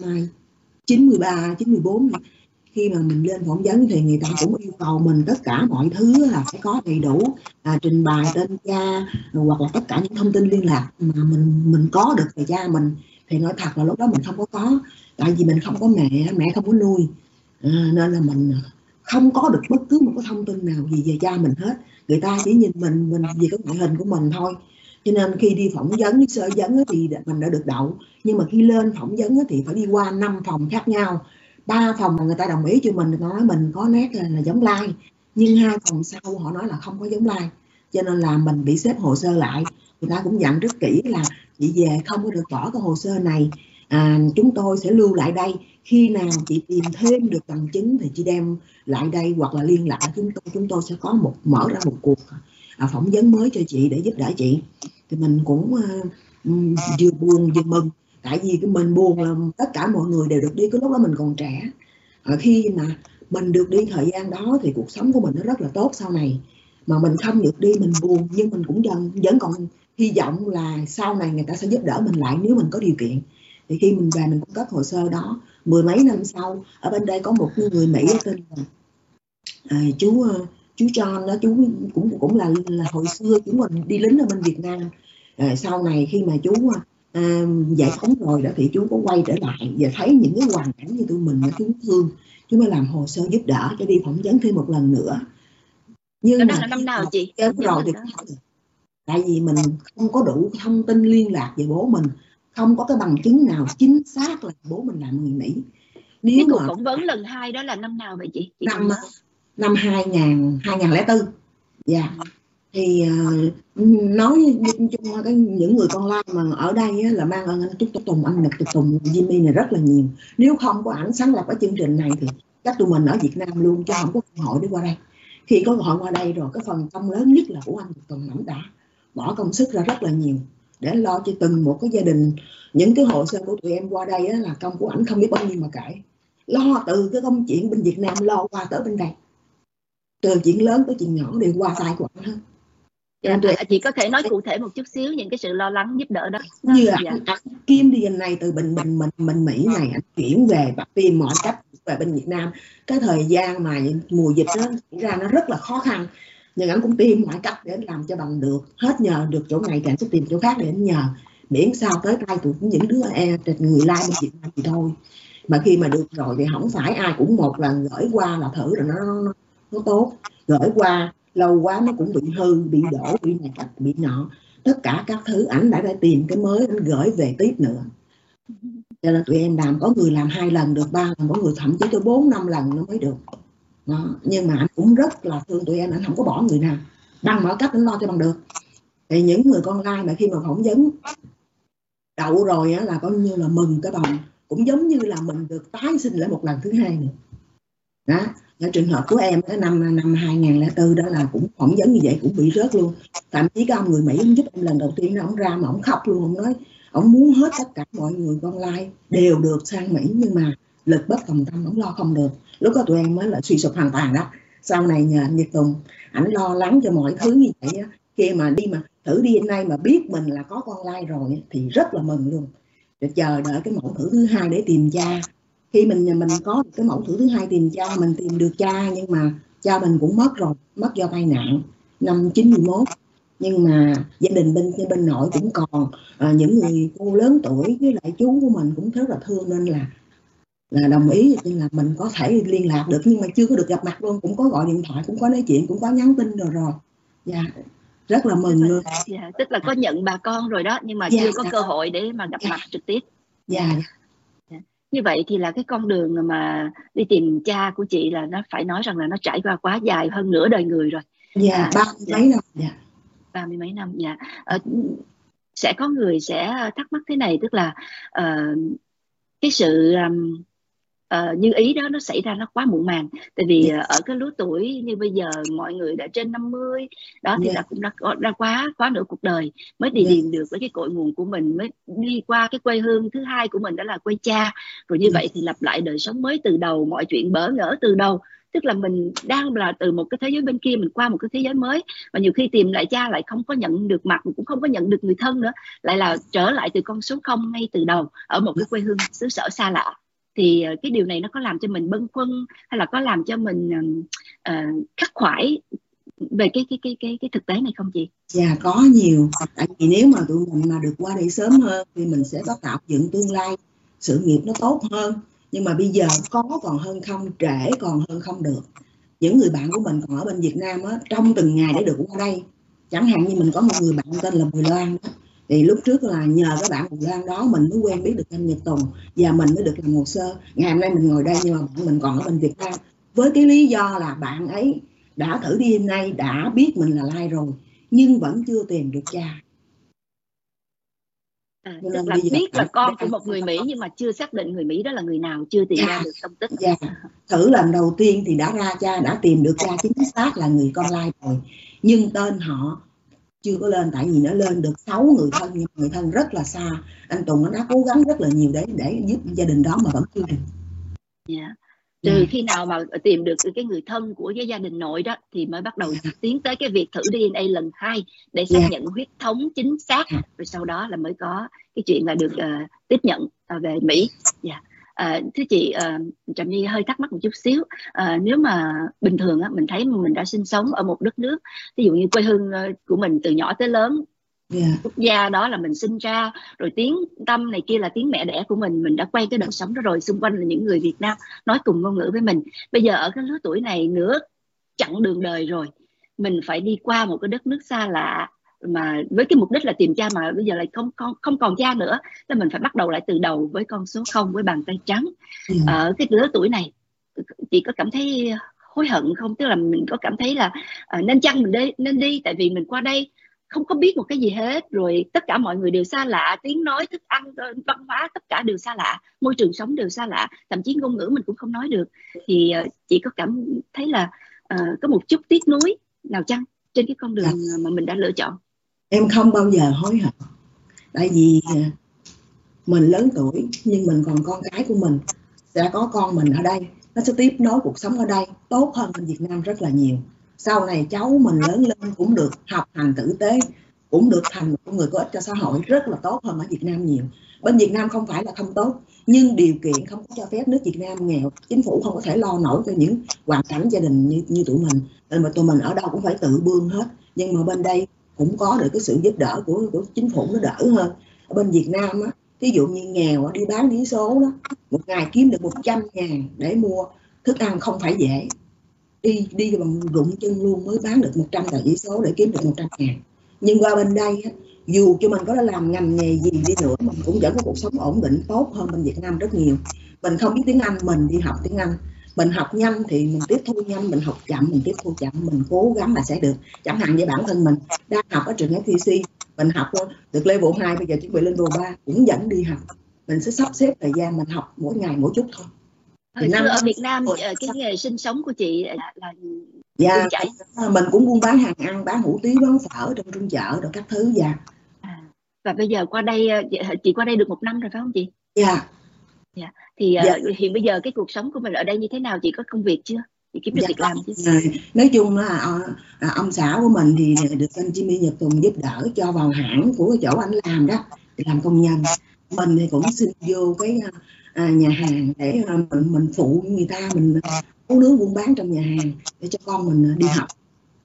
93, 94 này, khi mà mình lên phỏng vấn thì người ta cũng yêu cầu mình tất cả mọi thứ là phải có đầy đủ, trình bày tên cha hoặc là tất cả những thông tin liên lạc mà mình có được về cha mình. Thì nói thật là lúc đó mình không có, tại vì mình không có mẹ không có nuôi, nên là mình không có được bất cứ một cái thông tin nào gì về cha mình hết. Người ta chỉ nhìn mình về cái ngoại hình của mình thôi. Cho nên khi đi phỏng vấn, sơ vấn thì mình đã được đậu. Nhưng mà khi lên phỏng vấn thì phải đi qua 5 phòng khác nhau. 3 phòng mà người ta đồng ý cho mình nói mình có nét là giống lai. Nhưng 2 phòng sau họ nói là không có giống lai. Cho nên là mình bị xếp hồ sơ lại. Người ta cũng dặn rất kỹ là chị về không có được bỏ cái hồ sơ này. Chúng tôi sẽ lưu lại đây. Khi nào chị tìm thêm được bằng chứng thì chị đem lại đây, hoặc là liên lạc chúng tôi sẽ có mở ra một cuộc phỏng vấn mới cho chị để giúp đỡ chị. Thì mình cũng vừa buồn vừa mừng, tại vì cái mình buồn là tất cả mọi người đều được đi, cái lúc đó mình còn trẻ. Khi mà mình được đi thời gian đó thì cuộc sống của mình nó rất là tốt sau này. Mà mình không được đi mình buồn, nhưng mình cũng vẫn còn hy vọng là sau này người ta sẽ giúp đỡ mình lại nếu mình có điều kiện. Thì khi mình về mình cung cấp hồ sơ đó, 10 mấy năm sau, ở bên đây có một người Mỹ tên là chú John đó, chú cũng là hồi xưa chú còn đi lính ở bên Việt Nam. Sau này khi mà chú giải phóng rồi đó thì chú có quay trở lại và thấy những cái hoàn cảnh như tụi mình mà chú thương, chú mới làm hồ sơ giúp đỡ cho đi phỏng vấn thêm một lần nữa. Nhưng đó là năm nào chị? rồi thì tại vì mình không có đủ thông tin liên lạc về bố mình, không có cái bằng chứng nào chính xác là bố mình là người Mỹ. Nếu cái cuộc phỏng vấn lần 2 đó là năm nào vậy chị? Năm 2004. Dạ. Thì nói chung những người con lai mà ở đây á, là mang ơn anh Trúc Tùng, anh Nhật Tùng, Jimmy này rất là nhiều. Nếu không có ảnh sáng lập cái chương trình này thì chắc tụi mình ở Việt Nam luôn, chứ không có cơ hội để qua đây. Khi có cơ hội qua đây rồi, cái phần công lớn nhất là của anh Tùng, ảnh đã bỏ công sức ra rất là nhiều để lo cho từng một cái gia đình. Những cái hồ sơ của tụi em qua đây á, là công của ảnh không biết bao nhiêu mà kể. Lo từ cái công chuyện bên Việt Nam lo qua tới bên đây, từ chuyện lớn tới chuyện nhỏ đều qua tay của ảnh hết. Chị có thể nói cụ thể một chút xíu những cái sự lo lắng giúp đỡ đó. Như anh Kim đi bên này từ bên Mỹ này, anh chuyển về và tìm mọi cách về bên Việt Nam. Cái thời gian mà mùa dịch đó xảy ra nó rất là khó khăn, nhưng anh cũng tìm mọi cách để làm cho bằng được. Hết nhờ được chỗ này thì anh sẽ tìm chỗ khác để anh nhờ, miễn sao tới tay tụi những đứa người lai bên Việt Nam thì thôi. Mà khi mà được rồi thì không phải ai cũng một lần gửi qua là thử rồi nó tốt. Gửi qua lâu quá nó cũng bị hư, bị đổ, bị này bị nọ, tất cả các thứ. Ảnh đã tìm cái mới, ảnh gửi về tiếp nữa. Cho nên tụi em làm, có người làm 2 lần được, 3 lần, có người thậm chí tới 4-5 lần nó mới được đó. Nhưng mà anh cũng rất là thương tụi em, anh không có bỏ người nào, bằng mọi cách anh lo cho bằng được. Thì những người con lai mà khi mà phỏng vấn đậu rồi á, là coi như là mừng cái bồng, cũng giống như là mình được tái sinh lại một lần thứ 2 nữa đó. Ở trường hợp của em cái năm 2004 đó là cũng phỏng vấn như vậy, cũng bị rớt luôn. Thậm chí cái ông người Mỹ ông giúp em lần đầu tiên đó, ông ra mà ông khóc luôn, ông nói ông muốn hết tất cả mọi người con lai đều được sang Mỹ, nhưng mà lực bất tòng tâm, ông lo không được. Lúc đó tụi em mới là suy sụp hoàn toàn đó. Sau này nhờ anh Nhật Tùng, ảnh lo lắng cho mọi thứ như vậy á. Khi mà đi mà thử DNA mà biết mình là có con lai rồi thì rất là mừng luôn. Để chờ đợi cái mẫu thử thứ 2 để tìm cha. Khi mình có cái mẫu thử thứ 2 tìm cha, mình tìm được cha, nhưng mà cha mình cũng mất rồi, mất do tai nạn năm 91. Nhưng mà gia đình bên nội cũng còn những người cô lớn tuổi với lại chú của mình cũng rất là thương, nên là đồng ý nên là mình có thể liên lạc được, nhưng mà chưa có được gặp mặt luôn. Cũng có gọi điện thoại, cũng có nói chuyện, cũng có nhắn tin rồi. Dạ, rất là mừng luôn. Dạ, tức là có nhận bà con rồi đó, nhưng mà chưa có cơ hội để mà gặp mặt trực tiếp. Dạ. Như vậy thì là cái con đường mà đi tìm cha của chị là nó phải nói rằng là nó trải qua quá dài, hơn nửa đời người rồi. Dạ, 30 mấy năm. Dạ. 30 mấy năm. Dạ. Sẽ có người sẽ thắc mắc thế này, tức là cái sự như ý đó nó xảy ra nó quá muộn màng. Tại vì ở cái lứa tuổi như bây giờ mọi người đã trên 50 đó thì là cũng đã quá nửa cuộc đời mới đi tìm được với cái cội nguồn của mình, mới đi qua cái quê hương thứ 2 của mình, đó là quê cha. Rồi như vậy thì lặp lại đời sống mới từ đầu, mọi chuyện bỡ ngỡ từ đầu. Tức là mình đang là từ một cái thế giới bên kia mình qua một cái thế giới mới, và nhiều khi tìm lại cha lại không có nhận được mặt, cũng không có nhận được người thân nữa, lại là trở lại từ con số 0 ngay từ đầu ở một cái quê hương xứ sở xa lạ. Thì cái điều này nó có làm cho mình bâng khuâng, hay là có làm cho mình khắc khoải về cái thực tế này không chị? Dạ, có nhiều. Tại vì nếu mà tụi mình mà được qua đây sớm hơn thì mình sẽ có tạo dựng tương lai sự nghiệp nó tốt hơn. Nhưng mà bây giờ có còn hơn không, trễ còn hơn không được. Những người bạn của mình còn ở bên Việt Nam á, trong từng ngày để được qua đây. Chẳng hạn như mình có một người bạn tên là Bùi Loan đó. Thì lúc trước là nhờ các bạn Bùi Loan đó mình mới quen biết được anh Nhật Tùng, và mình mới được làm hồ sơ. Ngày hôm nay mình ngồi đây nhưng mà bạn mình còn ở bên Việt Nam, với cái lý do là bạn ấy đã thử DNA, đã biết mình là lai rồi, nhưng vẫn chưa tìm được cha. Tức là biết là con của một người Mỹ nhưng mà chưa xác định người Mỹ đó là người nào, chưa tìm ra được tung tích. Dạ. Thử lần đầu tiên thì đã ra cha, đã tìm được cha chính xác là người con lai rồi, nhưng tên họ chưa có lên, tại vì nó lên được 6 người thân, nhưng người thân rất là xa. Anh Tùng nó đã cố gắng rất là nhiều để giúp gia đình đó mà vẫn chưa được. Dạ. Trừ khi nào mà tìm được cái người thân của cái gia đình nội đó thì mới bắt đầu tiến tới cái việc thử DNA lần 2 để xác nhận huyết thống chính xác, rồi sau đó là mới có cái chuyện là được tiếp nhận về Mỹ. Yeah. Thưa chị Trầm Nhi hơi thắc mắc một chút xíu. Nếu mà bình thường á, mình thấy mình đã sinh sống ở một đất nước, ví dụ như quê hương của mình từ nhỏ tới lớn Quốc gia đó là mình sinh ra, rồi tiếng Tâm này kia là tiếng mẹ đẻ của mình đã quen cái đời sống đó rồi, xung quanh là những người Việt Nam nói cùng ngôn ngữ với mình. Bây giờ ở cái lứa tuổi này nữa, chặng đường đời rồi, mình phải đi qua một cái đất nước xa lạ mà với cái mục đích là tìm cha, mà bây giờ lại không còn cha nữa, nên mình phải bắt đầu lại từ đầu với con số 0, với bàn tay trắng. Ở cái lứa tuổi này chị có cảm thấy hối hận không? Tức là mình có cảm thấy là nên chăng mình nên đi, tại vì mình qua đây không có biết một cái gì hết, rồi tất cả mọi người đều xa lạ, tiếng nói, thức ăn, văn hóa tất cả đều xa lạ, môi trường sống đều xa lạ, thậm chí ngôn ngữ mình cũng không nói được. Thì chị có cảm thấy là có một chút tiếc nuối nào chăng trên cái con đường mà mình đã lựa chọn? Em không bao giờ hối hận, tại vì mình lớn tuổi nhưng mình còn con cái của mình, sẽ có con mình ở đây, nó sẽ tiếp nối cuộc sống ở đây tốt hơn bên Việt Nam rất là nhiều. Sau này cháu mình lớn lên cũng được học hành tử tế, cũng được thành một người có ích cho xã hội rất là tốt hơn ở Việt Nam nhiều. Bên Việt Nam không phải là không tốt, nhưng điều kiện không có cho phép, nước Việt Nam nghèo, chính phủ không có thể lo nổi cho những hoàn cảnh gia đình như tụi mình, nên mà tụi mình ở đâu cũng phải tự bươn hết. Nhưng mà bên đây cũng có được cái sự giúp đỡ của chính phủ, nó đỡ hơn. Ở bên Việt Nam á, ví dụ như nghèo đi bán vé số đó, một ngày kiếm được 100.000 để mua thức ăn không phải dễ, đi bằng rụng chân luôn mới bán được 100 tờ vé số để kiếm được 100.000. Nhưng qua bên đây á, dù cho mình có làm ngành nghề gì đi nữa, mình cũng vẫn có cuộc sống ổn định tốt hơn bên Việt Nam rất nhiều. Mình không biết tiếng Anh, mình đi học tiếng Anh, mình học nhanh thì mình tiếp thu nhanh, mình học chậm mình tiếp thu chậm, mình cố gắng là sẽ được. Chẳng hạn như bản thân mình đang học ở trường FTC, mình học được level 2, bây giờ chuẩn bị lên level 3 cũng vẫn đi học. Mình sẽ sắp xếp thời gian mình học mỗi ngày mỗi chút thôi. Hồi xưa ở Việt Nam cái nghề sinh sống của chị là chạy. Mình cũng buôn bán hàng ăn, bán hủ tiếu, bán phở trong trung chợ rồi các thứ. Và bây giờ qua đây, chị qua đây được 1 năm rồi phải không chị? Thì hiện bây giờ cái cuộc sống của mình ở đây như thế nào? Chị có công việc chưa? Chị kiếm được việc làm chứ? Nói chung là ông xã của mình thì được anh Jimmy Nhật Tùng giúp đỡ cho vào hãng của chỗ anh làm đó, làm công nhân. Mình thì cũng xin vô cái nhà hàng để mình phụ người ta, mình nấu nướng buôn bán trong nhà hàng để cho con mình đi học.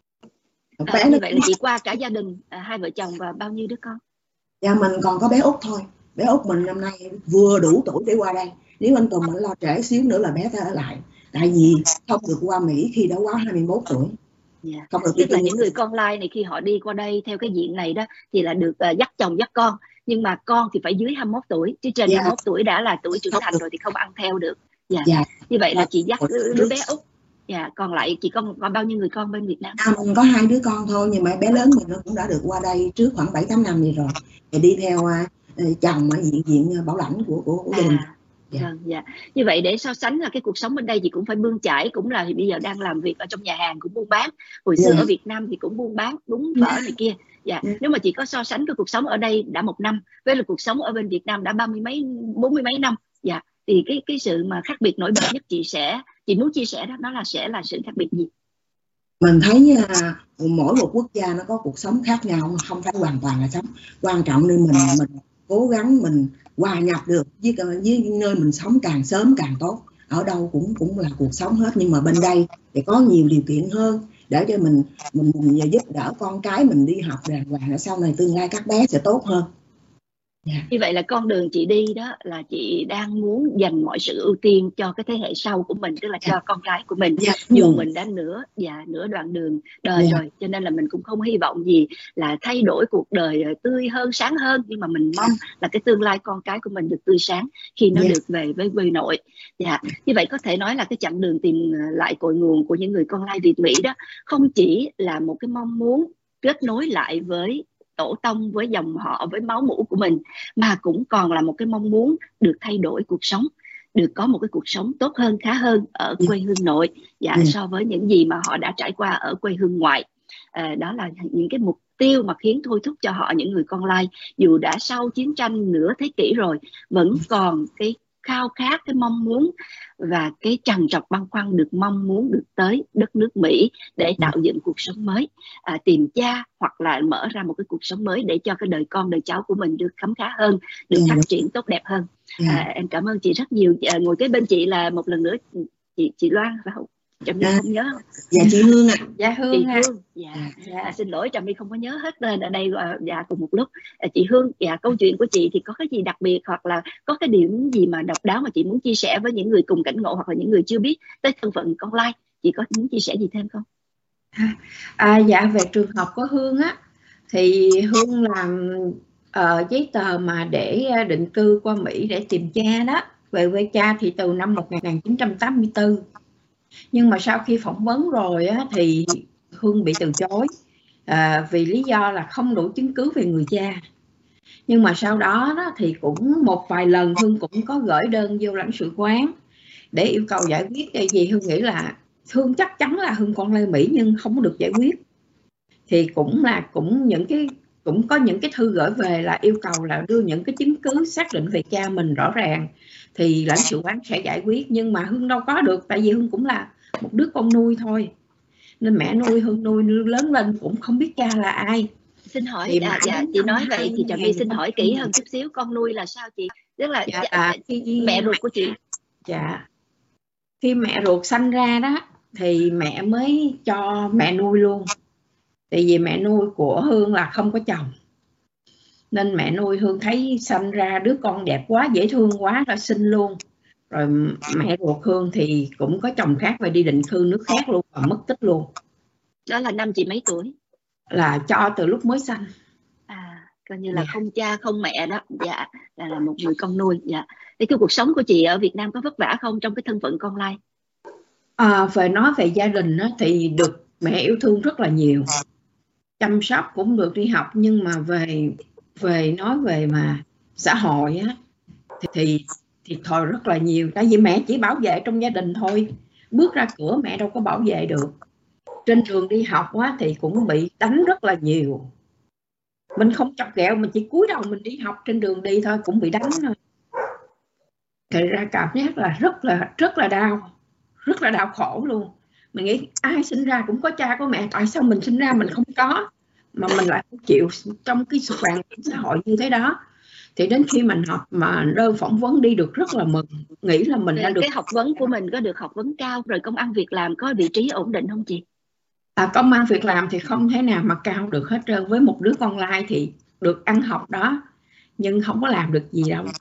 Như vậy là chị qua cả gia đình, 2 vợ chồng và bao nhiêu đứa con? Dạ mình còn có bé Út thôi. Bé Út mình năm nay vừa đủ tuổi để qua đây. Nếu anh Tùng lo trễ xíu nữa là bé ta ở lại. Tại vì không được qua Mỹ khi đã quá 21 tuổi. Không được. Tức là những người con lai này khi họ đi qua đây theo cái diện này đó thì là được dắt chồng dắt con. Nhưng mà con thì phải dưới 21 tuổi. Chứ trên 21 tuổi đã là tuổi trưởng thành rồi thì không ăn theo được. Như vậy là chị dắt đứa bé Út. Còn lại chị có bao nhiêu người con bên Việt Nam? Mình có 2 đứa con thôi, nhưng mà bé lớn mình nó cũng đã được qua đây trước khoảng 7-8 năm rồi. Thì đi theo chồng ở diện bảo lãnh của gia đình. Như vậy để so sánh là cái cuộc sống bên đây chị cũng phải bươn chải, cũng là bây giờ đang làm việc ở trong nhà hàng cũng buôn bán. Hồi xưa ở Việt Nam thì cũng buôn bán bún phở này kia. Nếu mà chị có so sánh cái cuộc sống ở đây đã 1 năm với là cuộc sống ở bên Việt Nam đã 40 mấy năm, thì cái sự mà khác biệt nổi bật nhất chị muốn chia sẻ đó, nó sẽ là sự khác biệt gì? Mình thấy mỗi một quốc gia nó có cuộc sống khác nhau, không phải hoàn toàn là sống. Quan trọng nên mình cố gắng mình hòa nhập được với nơi mình sống càng sớm càng tốt. Ở đâu cũng là cuộc sống hết, nhưng mà bên đây thì có nhiều điều kiện hơn để cho mình giúp đỡ con cái mình đi học đàng hoàng, sau này tương lai các bé sẽ tốt hơn. Như vậy là con đường chị đi đó là chị đang muốn dành mọi sự ưu tiên cho cái thế hệ sau của mình, tức là cho con cái của mình. Dù mình đã nửa đoạn đường đời rồi, cho nên là mình cũng không hy vọng gì là thay đổi cuộc đời tươi hơn, sáng hơn, nhưng mà mình mong là cái tương lai con cái của mình được tươi sáng khi nó được về với quê nội. Như vậy có thể nói là cái chặng đường tìm lại cội nguồn của những người con lai Việt Mỹ đó không chỉ là một cái mong muốn kết nối lại với tổ tông, với dòng họ, với máu mủ của mình, mà cũng còn là một cái mong muốn được thay đổi cuộc sống, được có một cái cuộc sống tốt hơn, khá hơn ở quê hương nội so với những gì mà họ đã trải qua ở quê hương ngoại. Đó là những cái mục tiêu mà khiến thôi thúc cho họ, những người con lai, dù đã sau chiến tranh nửa thế kỷ rồi, vẫn còn cái khao khát, cái mong muốn và cái trằn trọc băn khoăn được mong muốn được tới đất nước Mỹ để tạo dựng cuộc sống mới, tìm cha hoặc là mở ra một cái cuộc sống mới để cho cái đời con đời cháu của mình được khấm khá hơn, được phát triển tốt đẹp hơn. Em cảm ơn chị rất nhiều. Ngồi kế bên chị là một lần nữa chị Loan phải không? Trà My không nhớ. Dạ chị Hương ạ. Dạ Chị Hương ạ. Hương. Dạ. Xin lỗi Trà My không có nhớ hết lên ở đây dạ cùng một lúc. Chị Hương, dạ câu chuyện của chị thì có cái gì đặc biệt hoặc là có cái điểm gì mà độc đáo mà chị muốn chia sẻ với những người cùng cảnh ngộ hoặc là những người chưa biết tới thân phận con lai, chị có muốn chia sẻ gì thêm không? Dạ về trường hợp của Hương á, thì Hương làm giấy tờ mà để định cư qua Mỹ để tìm cha đó, về quê cha thì từ năm 1984. Nhưng mà sau khi phỏng vấn rồi á, thì Hương bị từ chối vì lý do là không đủ chứng cứ về người cha. Nhưng mà sau đó thì cũng một vài lần Hương cũng có gửi đơn vô lãnh sự quán để yêu cầu giải quyết, tại vì Hương nghĩ là Hương chắc chắn là Hương con lai Mỹ nhưng không có được giải quyết. Thì cũng có những cái thư gửi về là yêu cầu là đưa những cái chứng cứ xác định về cha mình rõ ràng thì lãnh sự quán sẽ giải quyết. Nhưng mà Hương đâu có được, tại vì Hương cũng là một đứa con nuôi thôi, nên mẹ nuôi Hương nuôi lớn lên cũng không biết cha là ai. Xin hỏi chị nói vậy thì Trà My xin hỏi kỹ hơn chút xíu, con nuôi là sao chị? Tức là mẹ ruột của chị. Dạ, khi mẹ ruột sanh ra đó thì mẹ mới cho mẹ nuôi luôn. Tại vì mẹ nuôi của Hương là không có chồng, nên mẹ nuôi Hương thấy sanh ra đứa con đẹp quá, dễ thương quá, rồi sinh luôn. Rồi mẹ ruột Hương thì cũng có chồng khác và đi định cư nước khác luôn và mất tích luôn. Đó là năm chị mấy tuổi? Là cho từ lúc mới sanh. Coi như là không cha không mẹ đó. Dạ, là một người con nuôi. Dạ. Thì cái cuộc sống của chị ở Việt Nam có vất vả không trong cái thân phận con lai? Về nói về gia đình đó, thì được mẹ yêu thương rất là nhiều, chăm sóc cũng được, đi học. Nhưng mà về nói về mà xã hội á, thì thôi rất là nhiều. Tại vì mẹ chỉ bảo vệ trong gia đình thôi, bước ra cửa mẹ đâu có bảo vệ được. Trên trường đi học á, thì cũng bị đánh rất là nhiều. Mình không chọc ghẹo, mình chỉ cúi đầu mình đi học, trên đường đi thôi cũng bị đánh thôi. Thì ra cảm giác là rất là đau, rất là đau khổ luôn. Mình nghĩ ai sinh ra cũng có cha có mẹ, tại sao mình sinh ra mình không có, mà mình lại phải chịu trong cái sự hoàn cảnh xã hội như thế đó. Thì đến khi mình học mà đơn phỏng vấn đi được rất là mừng, nghĩ là mình đã được. Cái học vấn của mình có được học vấn cao rồi, công ăn việc làm có vị trí ổn định không chị? Công ăn việc làm thì không thể nào mà cao được hết trơn. Với một đứa con lai thì được ăn học đó nhưng không có làm được gì đâu.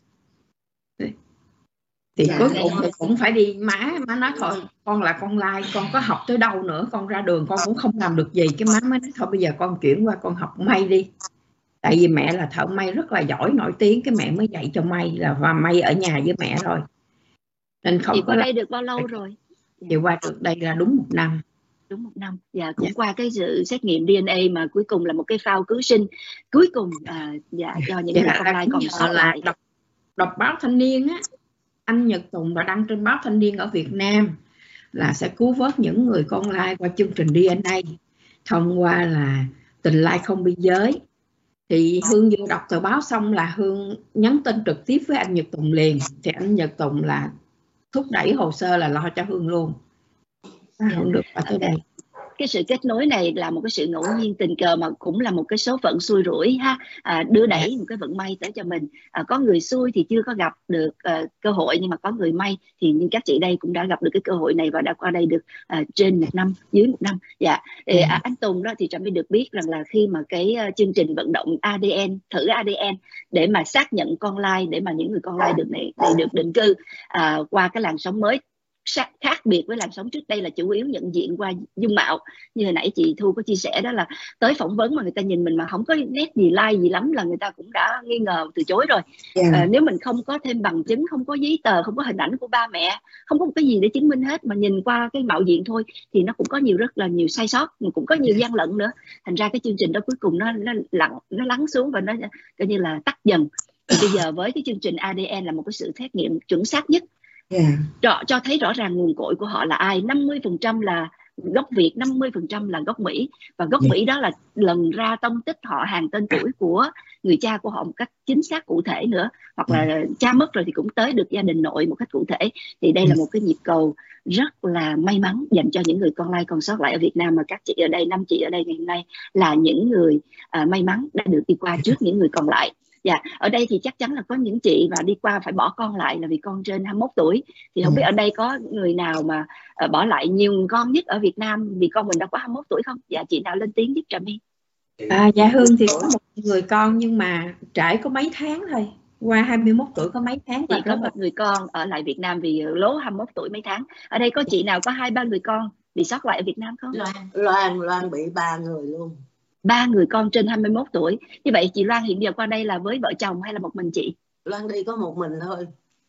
Thì cuối cùng thì cũng phải đi. Má nói thôi, con là con lai, con có học tới đâu nữa, con ra đường con cũng không làm được gì. Cái má mới nói thôi bây giờ con chuyển qua con học may đi. Tại vì mẹ là thợ may rất là giỏi, nổi tiếng, cái mẹ mới dạy cho may, là và may ở nhà với mẹ rồi. Nên không. Chị qua đây được bao lâu rồi? Chị qua được đây là đúng 1 năm. Đúng 1 năm. Dạ, cũng qua cái sự xét nghiệm DNA mà cuối cùng là một cái phao cứu sinh cuối cùng cho những người con lai còn sót lại. Đọc báo Thanh niên á, anh Nhật Tùng đã đăng trên báo Thanh niên ở Việt Nam là sẽ cứu vớt những người con lai qua chương trình DNA thông qua là Tình Lai Không Biên Giới. Thì Hương vừa đọc tờ báo xong là Hương nhắn tin trực tiếp với anh Nhật Tùng liền. Thì anh Nhật Tùng là thúc đẩy hồ sơ là lo cho Hương luôn. Hương được vào tới đây. Cái sự kết nối này là một cái sự ngẫu nhiên tình cờ mà cũng là một cái số phận xui rủi ha, đưa đẩy một cái vận may tới cho mình. Có người xui thì chưa có gặp được cơ hội, nhưng mà có người may thì như các chị đây cũng đã gặp được cái cơ hội này và đã qua đây được trên 1 năm, dưới 1 năm. Dạ. Anh Tùng đó thì Trà My được biết rằng là khi mà cái chương trình vận động ADN, thử ADN để mà xác nhận con lai, để mà những người con lai được định cư qua cái làn sóng mới khác biệt với làn sóng trước đây là chủ yếu nhận diện qua dung mạo, như hồi nãy chị Thu có chia sẻ đó, là tới phỏng vấn mà người ta nhìn mình mà không có nét gì gì lắm là người ta cũng đã nghi ngờ từ chối rồi. Nếu mình không có thêm bằng chứng, không có giấy tờ, không có hình ảnh của ba mẹ, không có một cái gì để chứng minh hết, mà nhìn qua cái mạo diện thôi thì nó cũng có rất là nhiều sai sót, mà cũng có nhiều gian lận nữa. Thành ra cái chương trình đó cuối cùng nó lắng xuống và nó coi như là tắt dần. Thì bây giờ với cái chương trình ADN là một cái sự xét nghiệm chuẩn xác nhất, cho thấy rõ ràng nguồn cội của họ là ai. 50% là gốc Việt, 50% là gốc Mỹ, và gốc Mỹ đó là lần ra tông tích họ hàng tên tuổi của người cha của họ một cách chính xác cụ thể nữa, hoặc là cha mất rồi thì cũng tới được gia đình nội một cách cụ thể. Thì đây là một cái nhịp cầu rất là may mắn dành cho những người con lai còn sót lại ở Việt Nam, mà các chị ở đây, 5 chị ở đây ngày hôm nay là những người may mắn đã được đi qua trước những người còn lại. Dạ, ở đây thì chắc chắn là có những chị mà đi qua phải bỏ con lại là vì con trên 21 tuổi. Thì không biết ở đây có người nào mà bỏ lại nhiều con nhất ở Việt Nam vì con mình đã quá 21 tuổi không? Dạ, chị nào lên tiếng giúp Trà My. Dạ Hương thì có một người con nhưng mà trải có mấy tháng thôi. Qua 21 tuổi có mấy tháng. Chị có một người con ở lại Việt Nam vì lố 21 tuổi mấy tháng. Ở đây có chị nào có 2-3 người con bị sót lại ở Việt Nam không? Loan bị 3 người luôn. 3 người con trên 21 tuổi. Như vậy chị Loan hiện giờ qua đây là với vợ chồng hay là một mình chị? Loan đi có một mình thôi.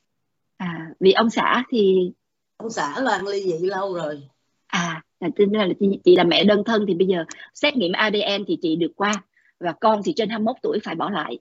Vì ông xã thì... Ông xã Loan ly dị lâu rồi. Tính ra là chị là mẹ đơn thân thì bây giờ xét nghiệm ADN thì chị được qua, và con thì trên 21 tuổi phải bỏ lại.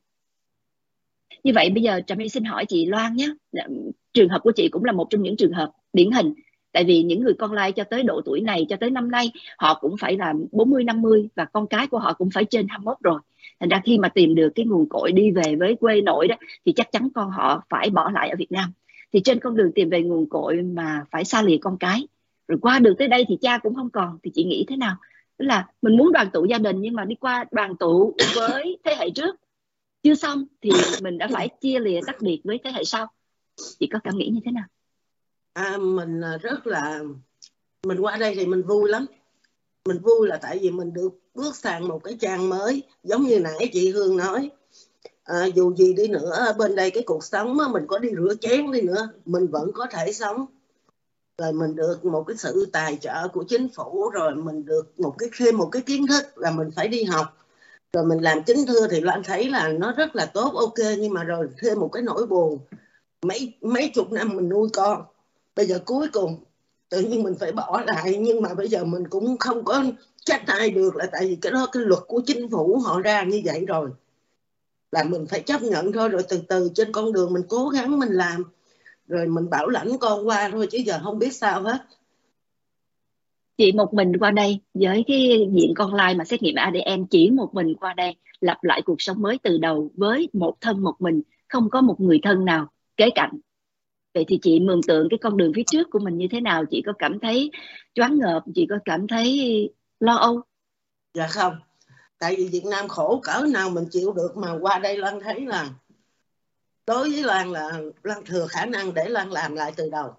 Như vậy bây giờ Trà My xin hỏi chị Loan nhé, trường hợp của chị cũng là một trong những trường hợp điển hình. Tại vì những người con lai cho tới độ tuổi này, cho tới năm nay, họ cũng phải là 40-50 và con cái của họ cũng phải trên 21 rồi. Thành ra khi mà tìm được cái nguồn cội đi về với quê nội đó thì chắc chắn con họ phải bỏ lại ở Việt Nam. Thì trên con đường tìm về nguồn cội mà phải xa lìa con cái, rồi qua được tới đây thì cha cũng không còn, thì chị nghĩ thế nào? Tức là mình muốn đoàn tụ gia đình nhưng mà đi qua đoàn tụ với thế hệ trước chưa xong thì mình đã phải chia lìa tách biệt với thế hệ sau. Chị có cảm nghĩ như thế nào? Mình rất là... Mình qua đây thì mình vui lắm. Mình vui là tại vì mình được bước sang một cái trang mới. Giống như nãy chị Hương nói, dù gì đi nữa bên đây cái cuộc sống mình có đi rửa chén đi nữa mình vẫn có thể sống. Rồi mình được một cái sự tài trợ của chính phủ, rồi mình được thêm một cái kiến thức là mình phải đi học, rồi mình làm chính thưa thì Loan thấy là nó rất là tốt, ok. Nhưng mà rồi thêm một cái nỗi buồn, mấy chục năm mình nuôi con, bây giờ cuối cùng tự nhiên mình phải bỏ lại. Nhưng mà bây giờ mình cũng không có trách ai được, là tại vì cái đó cái luật của chính phủ họ ra như vậy rồi, là mình phải chấp nhận thôi. Rồi từ từ trên con đường mình cố gắng mình làm, rồi mình bảo lãnh con qua thôi, chứ giờ không biết sao hết. Chị một mình qua đây với cái diện con lai mà xét nghiệm ADN, chỉ một mình qua đây lập lại cuộc sống mới từ đầu với một thân một mình, không có một người thân nào kế cạnh. Vậy thì chị mường tượng cái con đường phía trước của mình như thế nào? Chị có cảm thấy choáng ngợp, chị có cảm thấy lo âu? Dạ không, tại vì Việt Nam khổ cỡ nào mình chịu được, mà qua đây Loan thấy là đối với Loan là Loan thừa khả năng để Loan làm lại từ đầu.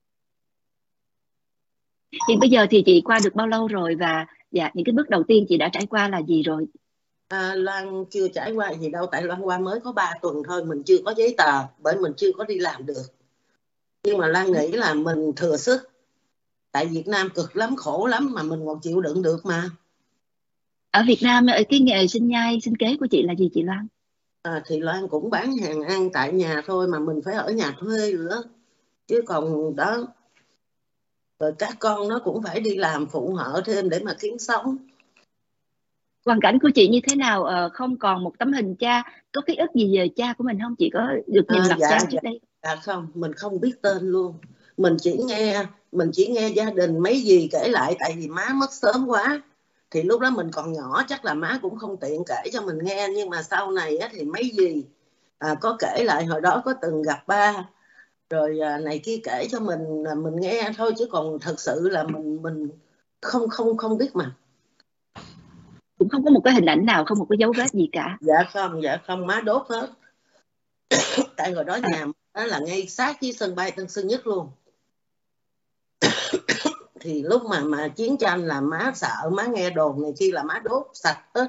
Hiện bây giờ thì chị qua được bao lâu rồi, và những cái bước đầu tiên chị đã trải qua là gì rồi? Loan chưa trải qua gì đâu, tại Loan qua mới có 3 tuần thôi, mình chưa có giấy tờ, bởi mình chưa có đi làm được. Nhưng mà Loan nghĩ là mình thừa sức, tại Việt Nam cực lắm, khổ lắm mà mình còn chịu đựng được mà. Ở Việt Nam cái nghề sinh nhai sinh kế của chị là gì chị Loan? Thì Loan cũng bán hàng ăn tại nhà thôi, mà mình phải ở nhà thuê nữa, chứ còn đó. Rồi các con nó cũng phải đi làm phụ hở thêm để mà kiếm sống. Hoàn cảnh của chị như thế nào? Không còn một tấm hình cha, có ký ức gì về cha của mình không? Chị có được nhìn mặt cha trước đây? Không, mình không biết tên luôn. Mình chỉ nghe gia đình mấy dì kể lại, tại vì má mất sớm quá. Thì lúc đó mình còn nhỏ, chắc là má cũng không tiện kể cho mình nghe. Nhưng mà sau này thì mấy dì có kể lại hồi đó có từng gặp ba, rồi này kia kể cho mình nghe thôi, chứ còn thật sự là mình không biết mà. Cũng không có một cái hình ảnh nào, không một cái dấu vết gì cả. Dạ không, má đốt hết. Tại hồi đó nhà đó là ngay sát với sân bay Tân Sơn Nhất luôn. Thì lúc mà chiến tranh là má sợ, má nghe đồn này kia là má đốt sạch hết.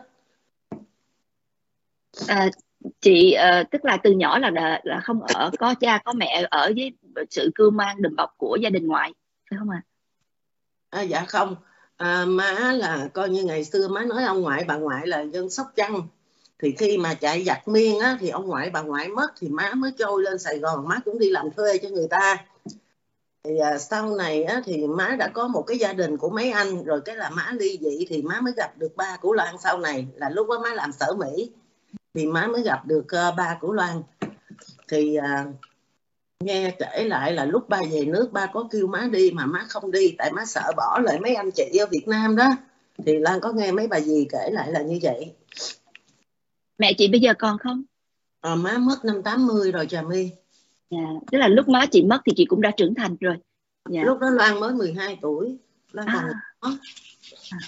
Chị tức là từ nhỏ là không ở, có cha có mẹ, ở với sự cưu mang đùm bọc của gia đình ngoại, phải không ạ? Dạ không, má là coi như ngày xưa má nói ông ngoại bà ngoại là dân Sóc Trăng. Thì khi mà chạy giặc Miên á, thì ông ngoại bà ngoại mất thì má mới trôi lên Sài Gòn, má cũng đi làm thuê cho người ta. Thì sau này á, thì má đã có một cái gia đình của mấy anh, rồi cái là má ly dị thì má mới gặp được ba của Loan. Sau này là lúc đó má làm sở Mỹ thì má mới gặp được ba của Loan. Thì nghe kể lại là lúc ba về nước ba có kêu má đi mà má không đi, tại má sợ bỏ lại mấy anh chị ở Việt Nam đó. Thì Loan có nghe mấy bà dì kể lại là như vậy. Mẹ chị bây giờ còn không? Má mất năm 80 rồi Trà My. Tức là lúc má chị mất thì chị cũng đã trưởng thành rồi. Lúc đó Loan mới 12 tuổi. Loan còn nhỏ.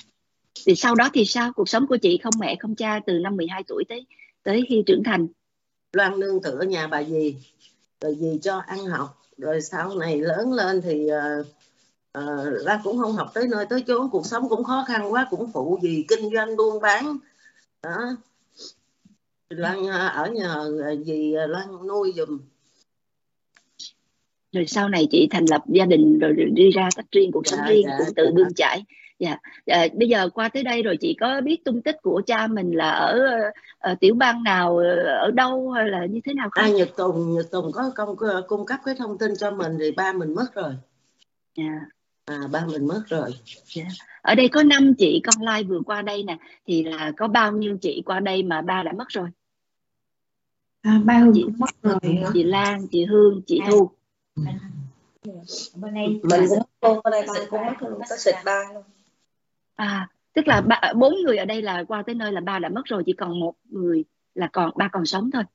Thì sau đó thì sao? Cuộc sống của chị không mẹ không cha từ năm 12 tuổi tới khi trưởng thành. Loan nương tựa nhà bà dì, rồi dì cho ăn học, rồi sau này lớn lên thì Loan cũng không học tới nơi tới chốn, cuộc sống cũng khó khăn quá, cũng phụ dì kinh doanh buôn bán đó. Loan ở nhờ dì Loan nuôi giùm. Rồi sau này chị thành lập gia đình rồi đi ra tách riêng, cuộc sống riêng, cũng tự bươn chải. Bây giờ qua tới đây rồi chị có biết tung tích của cha mình là ở tiểu bang nào, ở đâu hay là như thế nào không? Nhật Tùng có cung cấp cái thông tin cho mình, thì ba mình mất rồi. Ba mình mất rồi. Ở đây có 5 chị con lai vừa qua đây nè, thì là có bao nhiêu chị qua đây mà ba đã mất rồi? Ba Hương cũng mất rồi. Chị Lan, chị Hương, chị Thu. Bên đây mình cũng ở đây cũng mất luôn, có xịt ba luôn. Tức là 4 người ở đây là qua tới nơi là ba đã mất rồi, chỉ còn 1 người là ba còn sống thôi.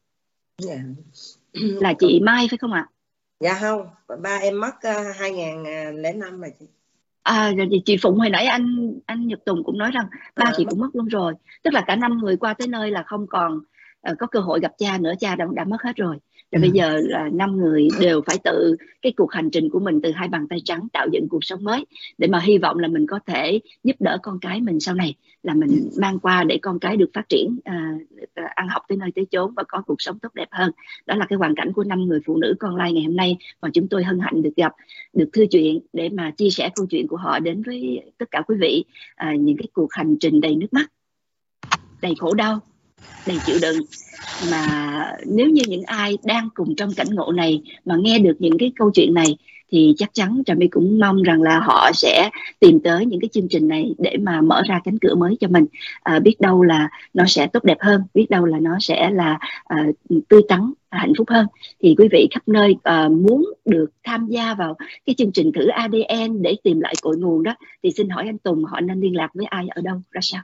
Là chị Mai phải không ạ? Dạ không, ba em mất 2005 rồi chị. Rồi chị Phụng hồi nãy anh Nhật Tùng cũng nói rằng ba chị cũng mất luôn rồi, tức là cả 5 người qua tới nơi là không còn có cơ hội gặp cha nữa, cha đã mất hết rồi. Rồi bây giờ là 5 người đều phải tự cái cuộc hành trình của mình từ 2 bàn tay trắng tạo dựng cuộc sống mới, để mà hy vọng là mình có thể giúp đỡ con cái mình sau này, là mình mang qua để con cái được phát triển, ăn học tới nơi tới chốn và có cuộc sống tốt đẹp hơn. Đó là cái hoàn cảnh của 5 người phụ nữ con lai ngày hôm nay, và chúng tôi hân hạnh được gặp, được thư chuyện để mà chia sẻ câu chuyện của họ đến với tất cả quý vị. Những cái cuộc hành trình đầy nước mắt, đầy khổ đau, đầy chịu đựng, mà nếu như những ai đang cùng trong cảnh ngộ này mà nghe được những cái câu chuyện này thì chắc chắn Trà My cũng mong rằng là họ sẽ tìm tới những cái chương trình này để mà mở ra cánh cửa mới cho mình. Biết đâu là nó sẽ tốt đẹp hơn, biết đâu là nó sẽ là tươi tắn, hạnh phúc hơn. Thì quý vị khắp nơi muốn được tham gia vào cái chương trình thử ADN để tìm lại cội nguồn đó, thì xin hỏi anh Tùng, họ nên liên lạc với ai, ở đâu, ra sao?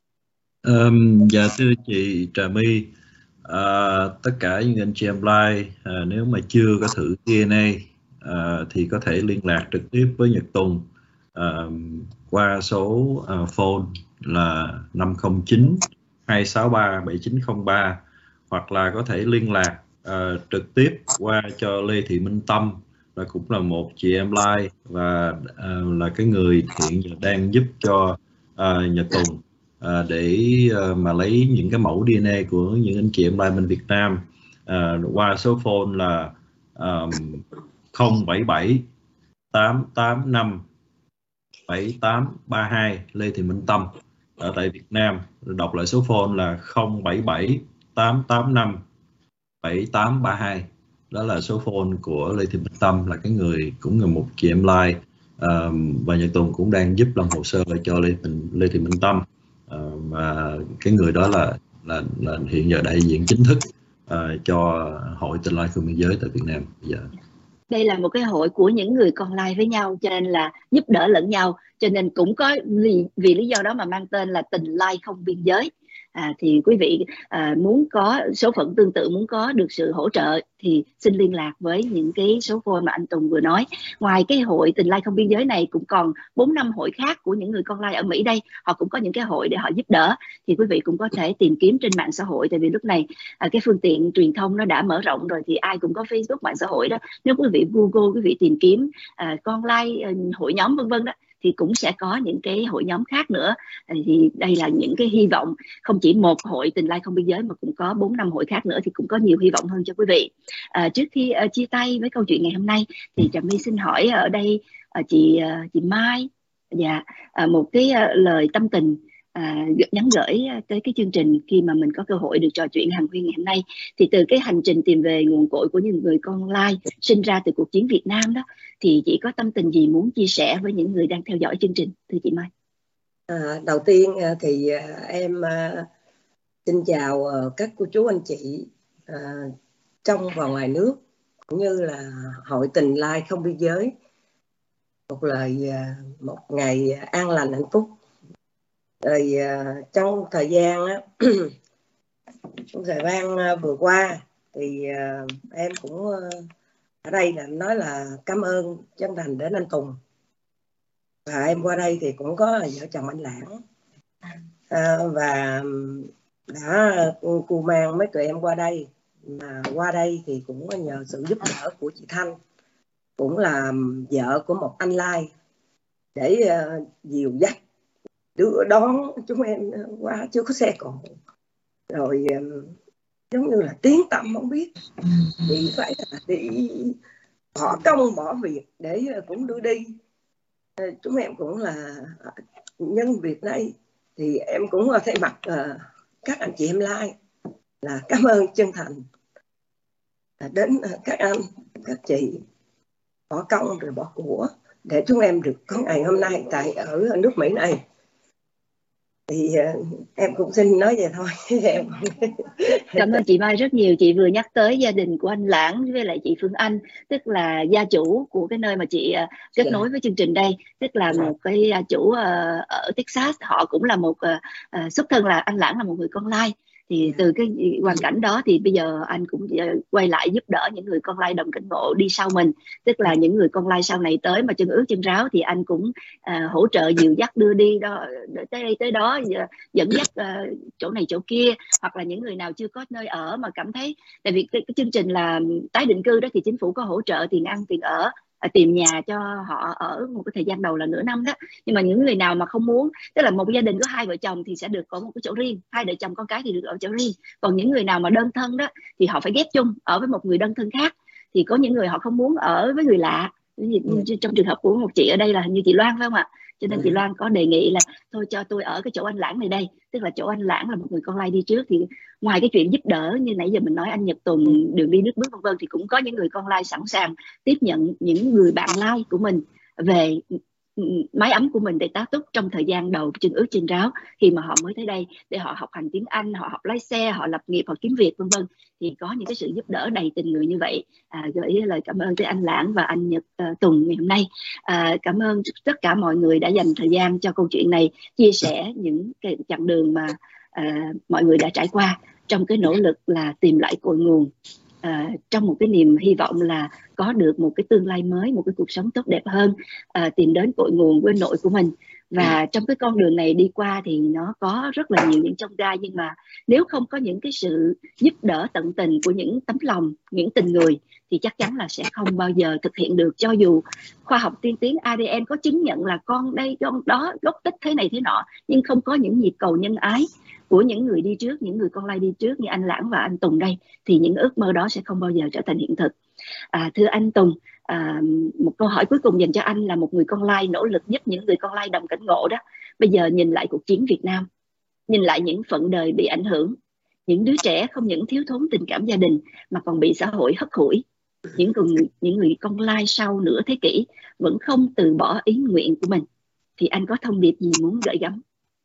Dạ thưa chị Trà My, tất cả những anh chị em live nếu mà chưa có thử DNA thì có thể liên lạc trực tiếp với Nhật Tùng qua số phone là 509 263 7903, hoặc là có thể liên lạc trực tiếp qua cho Lê Thị Minh Tâm, là cũng là một chị em live và là cái người hiện giờ đang giúp cho Nhật Tùng để mà lấy những cái mẫu DNA của những anh chị em live bên Việt Nam qua số phone là 077 885 7832, Lê Thị Minh Tâm ở tại Việt Nam. Đọc lại số phone là 077 885 7832. Đó là số phone của Lê Thị Minh Tâm, là cái người cũng là một chị em live, và Nhật Tùng cũng đang giúp làm hồ sơ cho Lê Thị Minh Tâm. Và cái người đó là hiện giờ đại diện chính thức cho Hội Tình Lai Không Biên Giới tại Việt Nam. Đây là một cái hội của những người con lai với nhau, cho nên là giúp đỡ lẫn nhau, cho nên cũng có vì lý do đó mà mang tên là Tình Lai Không Biên Giới. Thì quý vị muốn có số phận tương tự, muốn có được sự hỗ trợ thì xin liên lạc với những cái số phone mà anh Tùng vừa nói. Ngoài cái hội Tình Lai Không Biên Giới này cũng còn 4-5 hội khác của những người con lai ở Mỹ đây, họ cũng có những cái hội để họ giúp đỡ, thì quý vị cũng có thể tìm kiếm trên mạng xã hội. Tại vì lúc này cái phương tiện truyền thông nó đã mở rộng rồi, thì ai cũng có Facebook, mạng xã hội đó. Nếu quý vị Google, quý vị tìm kiếm con lai, hội nhóm vân vân đó, thì cũng sẽ có những cái hội nhóm khác nữa. Thì đây là những cái hy vọng, không chỉ một hội Tình Lai Không Biên Giới mà cũng có 4-5 hội khác nữa, thì cũng có nhiều hy vọng hơn cho quý vị. Trước khi chia tay với câu chuyện ngày hôm nay thì Trà My xin hỏi ở đây chị Mai, một cái lời tâm tình nhắn gửi tới cái chương trình khi mà mình có cơ hội được trò chuyện hàn huyên ngày hôm nay. Thì từ cái hành trình tìm về nguồn cội của những người con lai sinh ra từ cuộc chiến Việt Nam đó, thì chị có tâm tình gì muốn chia sẻ với những người đang theo dõi chương trình, thưa chị Mai? Đầu tiên thì em xin chào các cô chú anh chị trong và ngoài nước, cũng như là Hội Tình Lai Không Biên Giới. Một ngày an lành hạnh phúc. Rồi trong thời gian vừa qua thì em cũng ở đây là nói là cảm ơn chân thành đến anh Tùng. Và em qua đây thì cũng có vợ chồng anh Lãng, và đã cu mang mấy tụi em qua đây mà qua đây thì cũng nhờ sự giúp đỡ của chị Thanh, cũng là vợ của một anh lai, để dìu dắt đưa đón chúng em qua, chưa có xe cộ, rồi giống như là tiếng tăm không biết, chị phải là đi bỏ công bỏ việc để cũng đưa đi. Chúng em cũng là nhân việc đây thì em cũng thay mặt các anh chị em lai là cảm ơn chân thành đến các anh các chị bỏ công rồi bỏ của để chúng em được có ngày hôm nay tại ở nước Mỹ này. Thì em cũng xin nói vậy thôi. Cảm ơn chị Mai rất nhiều. Chị vừa nhắc tới gia đình của anh Lãng với lại chị Phương Anh, tức là gia chủ của cái nơi mà chị kết nối với chương trình đây, tức là một cái gia chủ ở Texas. Họ cũng là một xuất thân là anh Lãng là một người con lai. Thì từ cái hoàn cảnh đó thì bây giờ anh cũng quay lại giúp đỡ những người con lai đồng cảnh ngộ đi sau mình, tức là những người con lai sau này tới mà chân ướt chân ráo thì anh cũng hỗ trợ dìu dắt đưa đi đó, tới đây tới đó, dẫn dắt chỗ này chỗ kia, hoặc là những người nào chưa có nơi ở mà cảm thấy, tại vì cái chương trình là tái định cư đó thì chính phủ có hỗ trợ tiền ăn tiền ở, tìm nhà cho họ ở một cái thời gian đầu là nửa năm đó. Nhưng mà những người nào mà không muốn, tức là một gia đình có hai vợ chồng thì sẽ được có một cái chỗ riêng, hai vợ chồng con cái thì được ở chỗ riêng. Còn những người nào mà đơn thân đó thì họ phải ghép chung ở với một người đơn thân khác. Thì có những người họ không muốn ở với người lạ, trong trường hợp của một chị ở đây là hình như chị Loan phải không ạ? Cho nên chị Loan có đề nghị là thôi cho tôi ở cái chỗ anh Lãng này đây, tức là chỗ anh Lãng là một người con lai đi trước. Thì ngoài cái chuyện giúp đỡ như nãy giờ mình nói anh Nhật Tùng đường đi nước bước vân vân, thì cũng có những người con lai sẵn sàng tiếp nhận những người bạn lai của mình về mái ấm của mình để tá túc trong thời gian đầu chân ướt chân ráo khi mà họ mới tới đây, để họ học hành tiếng Anh, họ học lái xe, họ lập nghiệp, họ kiếm việc vân vân. Thì có những cái sự giúp đỡ đầy tình người như vậy. Gửi lời cảm ơn tới anh Lãng và anh Nhật Tùng ngày hôm nay. Cảm ơn tất cả mọi người đã dành thời gian cho câu chuyện này, chia sẻ những cái chặng đường mà mọi người đã trải qua trong cái nỗ lực là tìm lại cội nguồn, trong một cái niềm hy vọng là có được một cái tương lai mới, một cái cuộc sống tốt đẹp hơn, tìm đến cội nguồn quê nội của mình. Và trong cái con đường này đi qua thì nó có rất là nhiều những chông gai, nhưng mà nếu không có những cái sự giúp đỡ tận tình của những tấm lòng, những tình người thì chắc chắn là sẽ không bao giờ thực hiện được. Cho dù khoa học tiên tiến ADN có chứng nhận là con đây con đó, gốc tích thế này thế nọ, nhưng không có những nhịp cầu nhân ái của những người đi trước, những người con lai đi trước như anh Lãng và anh Tùng đây, thì những ước mơ đó sẽ không bao giờ trở thành hiện thực. Thưa anh Tùng, một câu hỏi cuối cùng dành cho anh, là một người con lai nỗ lực giúp những người con lai đồng cảnh ngộ đó. Bây giờ nhìn lại cuộc chiến Việt Nam, nhìn lại những phận đời bị ảnh hưởng, những đứa trẻ không những thiếu thốn tình cảm gia đình mà còn bị xã hội hất hủi, những người con lai sau nửa thế kỷ vẫn không từ bỏ ý nguyện của mình, thì anh có thông điệp gì muốn gửi gắm?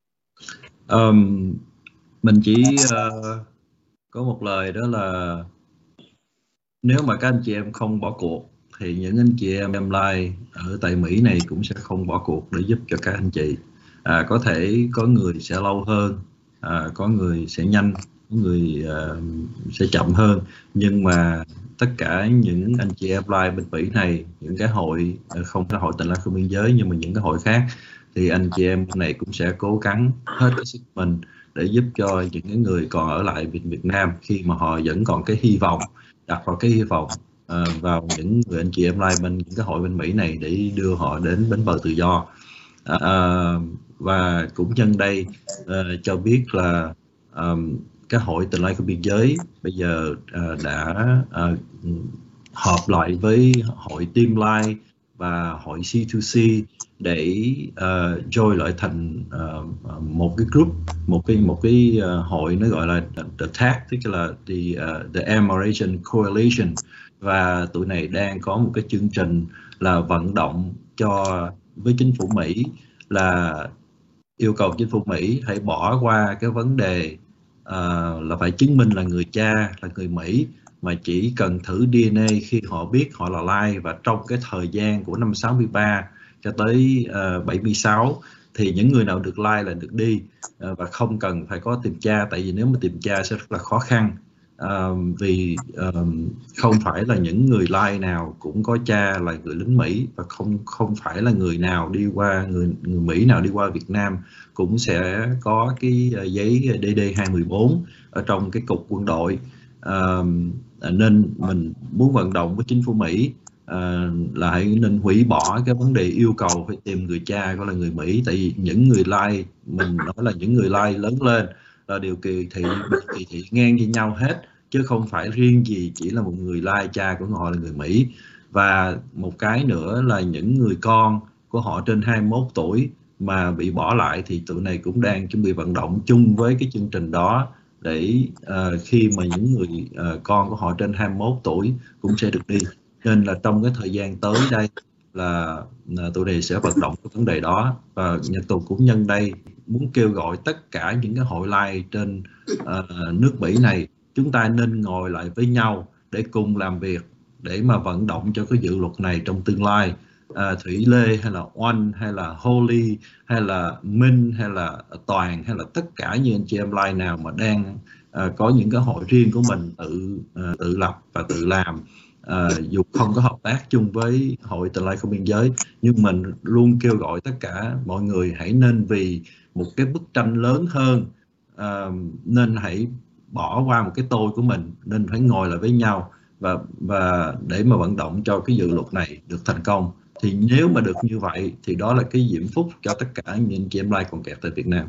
Mình chỉ có một lời, đó là nếu mà các anh chị em không bỏ cuộc thì những anh chị em lai ở tại Mỹ này cũng sẽ không bỏ cuộc để giúp cho các anh chị. Có thể có người sẽ lâu hơn, có người sẽ nhanh, có người sẽ chậm hơn, nhưng mà tất cả những anh chị em lai bên Mỹ này, những cái hội, không phải hội Tình Lai Không Biên Giới nhưng mà những cái hội khác, thì anh chị em này cũng sẽ cố gắng hết cái sức mình để giúp cho những cái người còn ở lại Việt Nam, khi mà họ vẫn còn cái hy vọng, đặt vào cái hy vọng vào những người anh chị em lai bên những cái hội bên Mỹ này để đưa họ đến bến bờ tự do. Và cũng nhân đây cho biết là cái hội Tình Lai Không Biên Giới bây giờ đã họp lại với hội Team Lai và hội C2C để join lại thành một cái group, một cái hội nó gọi là The TAC, tức là the Am-Malaysian Coalition. Và tụi này đang có một cái chương trình là vận động với chính phủ Mỹ, là yêu cầu chính phủ Mỹ hãy bỏ qua cái vấn đề là phải chứng minh là người cha là người Mỹ, mà chỉ cần thử DNA khi họ biết họ là lai. Và trong cái thời gian của năm 63 cho tới 76 thì những người nào được lai là được đi, và không cần phải có tìm cha, tại vì nếu mà tìm cha sẽ rất là khó khăn. Vì không phải là những người lai nào cũng có cha là người lính Mỹ, và không phải là người nào đi qua người Mỹ nào đi qua Việt Nam cũng sẽ có cái giấy DD 214 ở trong cái cục quân đội. nên mình muốn vận động với chính phủ Mỹ là hãy nên hủy bỏ cái vấn đề yêu cầu phải tìm người cha của là người Mỹ. Tại vì những người lai, mình nói là những người lai lớn lên là đều kỳ thị ngang với nhau hết, chứ không phải riêng gì chỉ là một người lai cha của họ là người Mỹ. Và một cái nữa là những người con của họ trên 21 tuổi mà bị bỏ lại thì tụi này cũng đang chuẩn bị vận động chung với cái chương trình đó để khi mà những người con của họ trên 21 tuổi cũng sẽ được đi. Nên là trong cái thời gian tới đây là tụi này sẽ vận động cái vấn đề đó. Và Nhật Tùng cũng nhân đây muốn kêu gọi tất cả những cái hội lai trên nước Mỹ này, chúng ta nên ngồi lại với nhau để cùng làm việc để mà vận động cho cái dự luật này trong tương lai. Thủy Lê hay là Oanh hay là Holly hay là Minh hay là Toàn hay là tất cả những anh chị em lai nào mà đang có những cái hội riêng của mình tự lập và tự làm, dù không có hợp tác chung với hội Tương lai không biên giới, nhưng mình luôn kêu gọi tất cả mọi người hãy nên vì một cái bức tranh lớn hơn, nên hãy bỏ qua một cái tôi của mình, nên phải ngồi lại với nhau và để mà vận động cho cái dự luật này được thành công. Thì nếu mà được như vậy thì đó là cái diễm phúc cho tất cả những chị em lai còn kẹt tại Việt Nam.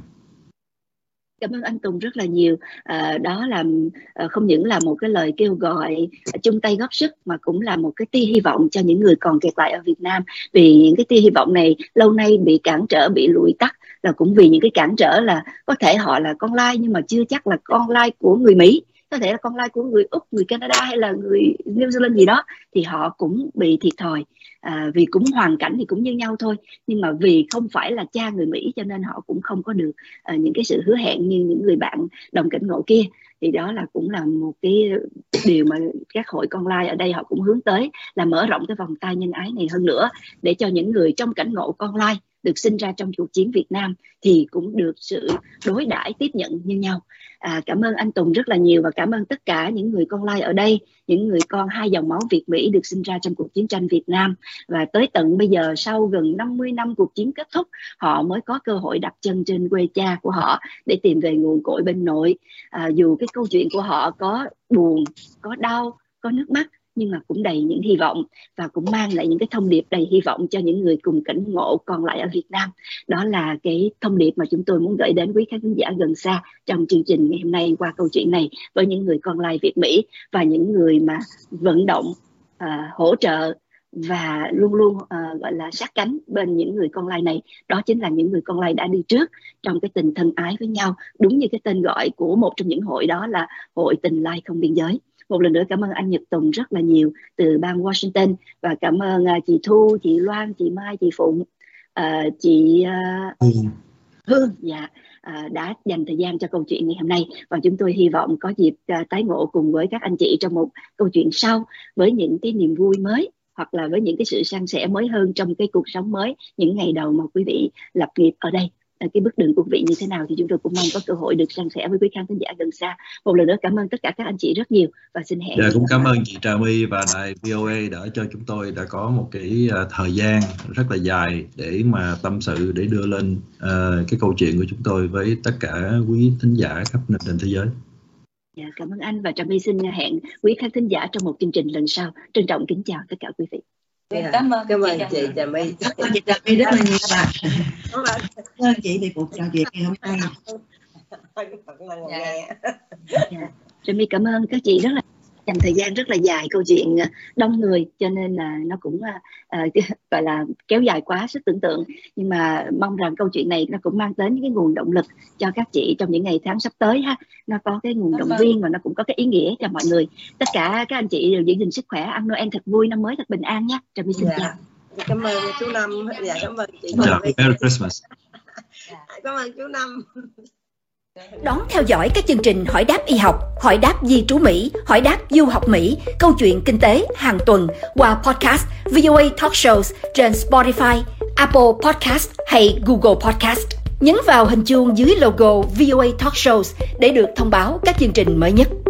Cảm ơn anh Tùng rất là nhiều. Đó là không những là một cái lời kêu gọi chung tay góp sức mà cũng là một cái tia hy vọng cho những người còn kẹt lại ở Việt Nam. Vì những cái tia hy vọng này lâu nay bị cản trở, bị lụi tắt, là cũng vì những cái cản trở là có thể họ là con lai nhưng mà chưa chắc là con lai của người Mỹ, có thể là con lai của người Úc, người Canada hay là người New Zealand gì đó, thì họ cũng bị thiệt thòi. Vì cũng hoàn cảnh thì cũng như nhau thôi, nhưng mà vì không phải là cha người Mỹ cho nên họ cũng không có được những cái sự hứa hẹn như những người bạn đồng cảnh ngộ kia. Thì đó là cũng là một cái điều mà các hội con lai ở đây họ cũng hướng tới, là mở rộng cái vòng tay nhân ái này hơn nữa, để cho những người trong cảnh ngộ con lai được sinh ra trong cuộc chiến Việt Nam thì cũng được sự đối đãi tiếp nhận như nhau. Cảm ơn anh Tùng rất là nhiều, và cảm ơn tất cả những người con lai ở đây, những người con hai dòng máu Việt Mỹ được sinh ra trong cuộc chiến tranh Việt Nam. Và tới tận bây giờ, sau gần 50 năm cuộc chiến kết thúc, họ mới có cơ hội đặt chân trên quê cha của họ để tìm về nguồn cội bên nội. Dù cái câu chuyện của họ có buồn, có đau, có nước mắt, nhưng mà cũng đầy những hy vọng, và cũng mang lại những cái thông điệp đầy hy vọng cho những người cùng cảnh ngộ còn lại ở Việt Nam. Đó là cái thông điệp mà chúng tôi muốn gửi đến quý khán thính giả gần xa trong chương trình ngày hôm nay qua câu chuyện này, với những người con lai Việt Mỹ và những người mà vận động, hỗ trợ và luôn luôn gọi là sát cánh bên những người con lai này. Đó chính là những người con lai đã đi trước trong cái tình thân ái với nhau, đúng như cái tên gọi của một trong những hội, đó là Hội Tình Lai Không Biên Giới. Một lần nữa cảm ơn anh Nhật Tùng rất là nhiều từ bang Washington, và cảm ơn chị Thu, chị Loan, chị Mai, chị Phụng, chị Hương đã dành thời gian cho câu chuyện ngày hôm nay. Và chúng tôi hy vọng có dịp tái ngộ cùng với các anh chị trong một câu chuyện sau, với những cái niềm vui mới, hoặc là với những cái sự san sẻ mới hơn trong cái cuộc sống mới, những ngày đầu mà quý vị lập nghiệp ở đây. Cái bước đường của quý vị như thế nào thì chúng tôi cũng mong có cơ hội được san sẻ với quý khán thính giả gần xa. Một lần nữa cảm ơn tất cả các anh chị rất nhiều, và xin hẹn. Cũng cảm ơn chị Trà My và đài VOA đã cho chúng tôi đã có một cái thời gian rất là dài để mà tâm sự, để đưa lên cái câu chuyện của chúng tôi với tất cả quý thính giả khắp nơi trên thế giới. Cảm ơn anh, và Trà My xin hẹn quý khán thính giả trong một chương trình lần sau. Trân trọng kính chào tất cả quý vị. Cảm ơn chị Trà My. Cảm ơn chị Trà My rất là nhiều bạn. Cảm ơn chị vì cuộc trò chuyện ngày hôm nay. Trà My cảm ơn các chị rất là dành thời gian rất là dài, câu chuyện đông người cho nên là nó cũng gọi là kéo dài quá sức tưởng tượng, nhưng mà mong rằng câu chuyện này nó cũng mang đến những cái nguồn động lực cho các chị trong những ngày tháng sắp tới ha. Nó có cái nguồn động viên và nó cũng có cái ý nghĩa cho mọi người. Tất cả các anh chị đều giữ gìn sức khỏe, ăn Noel thật vui, năm mới thật bình an nhé. Trà My xin chào. Cảm ơn chú Năm. Cảm ơn chị. Merry Christmas. Cảm ơn chú Năm. Đón theo dõi các chương trình Hỏi đáp y học, Hỏi đáp di trú Mỹ, Hỏi đáp du học Mỹ, câu chuyện kinh tế hàng tuần qua podcast VOA Talk Shows trên Spotify, Apple Podcast hay Google Podcast. Nhấn vào hình chuông dưới logo VOA Talk Shows để được thông báo các chương trình mới nhất.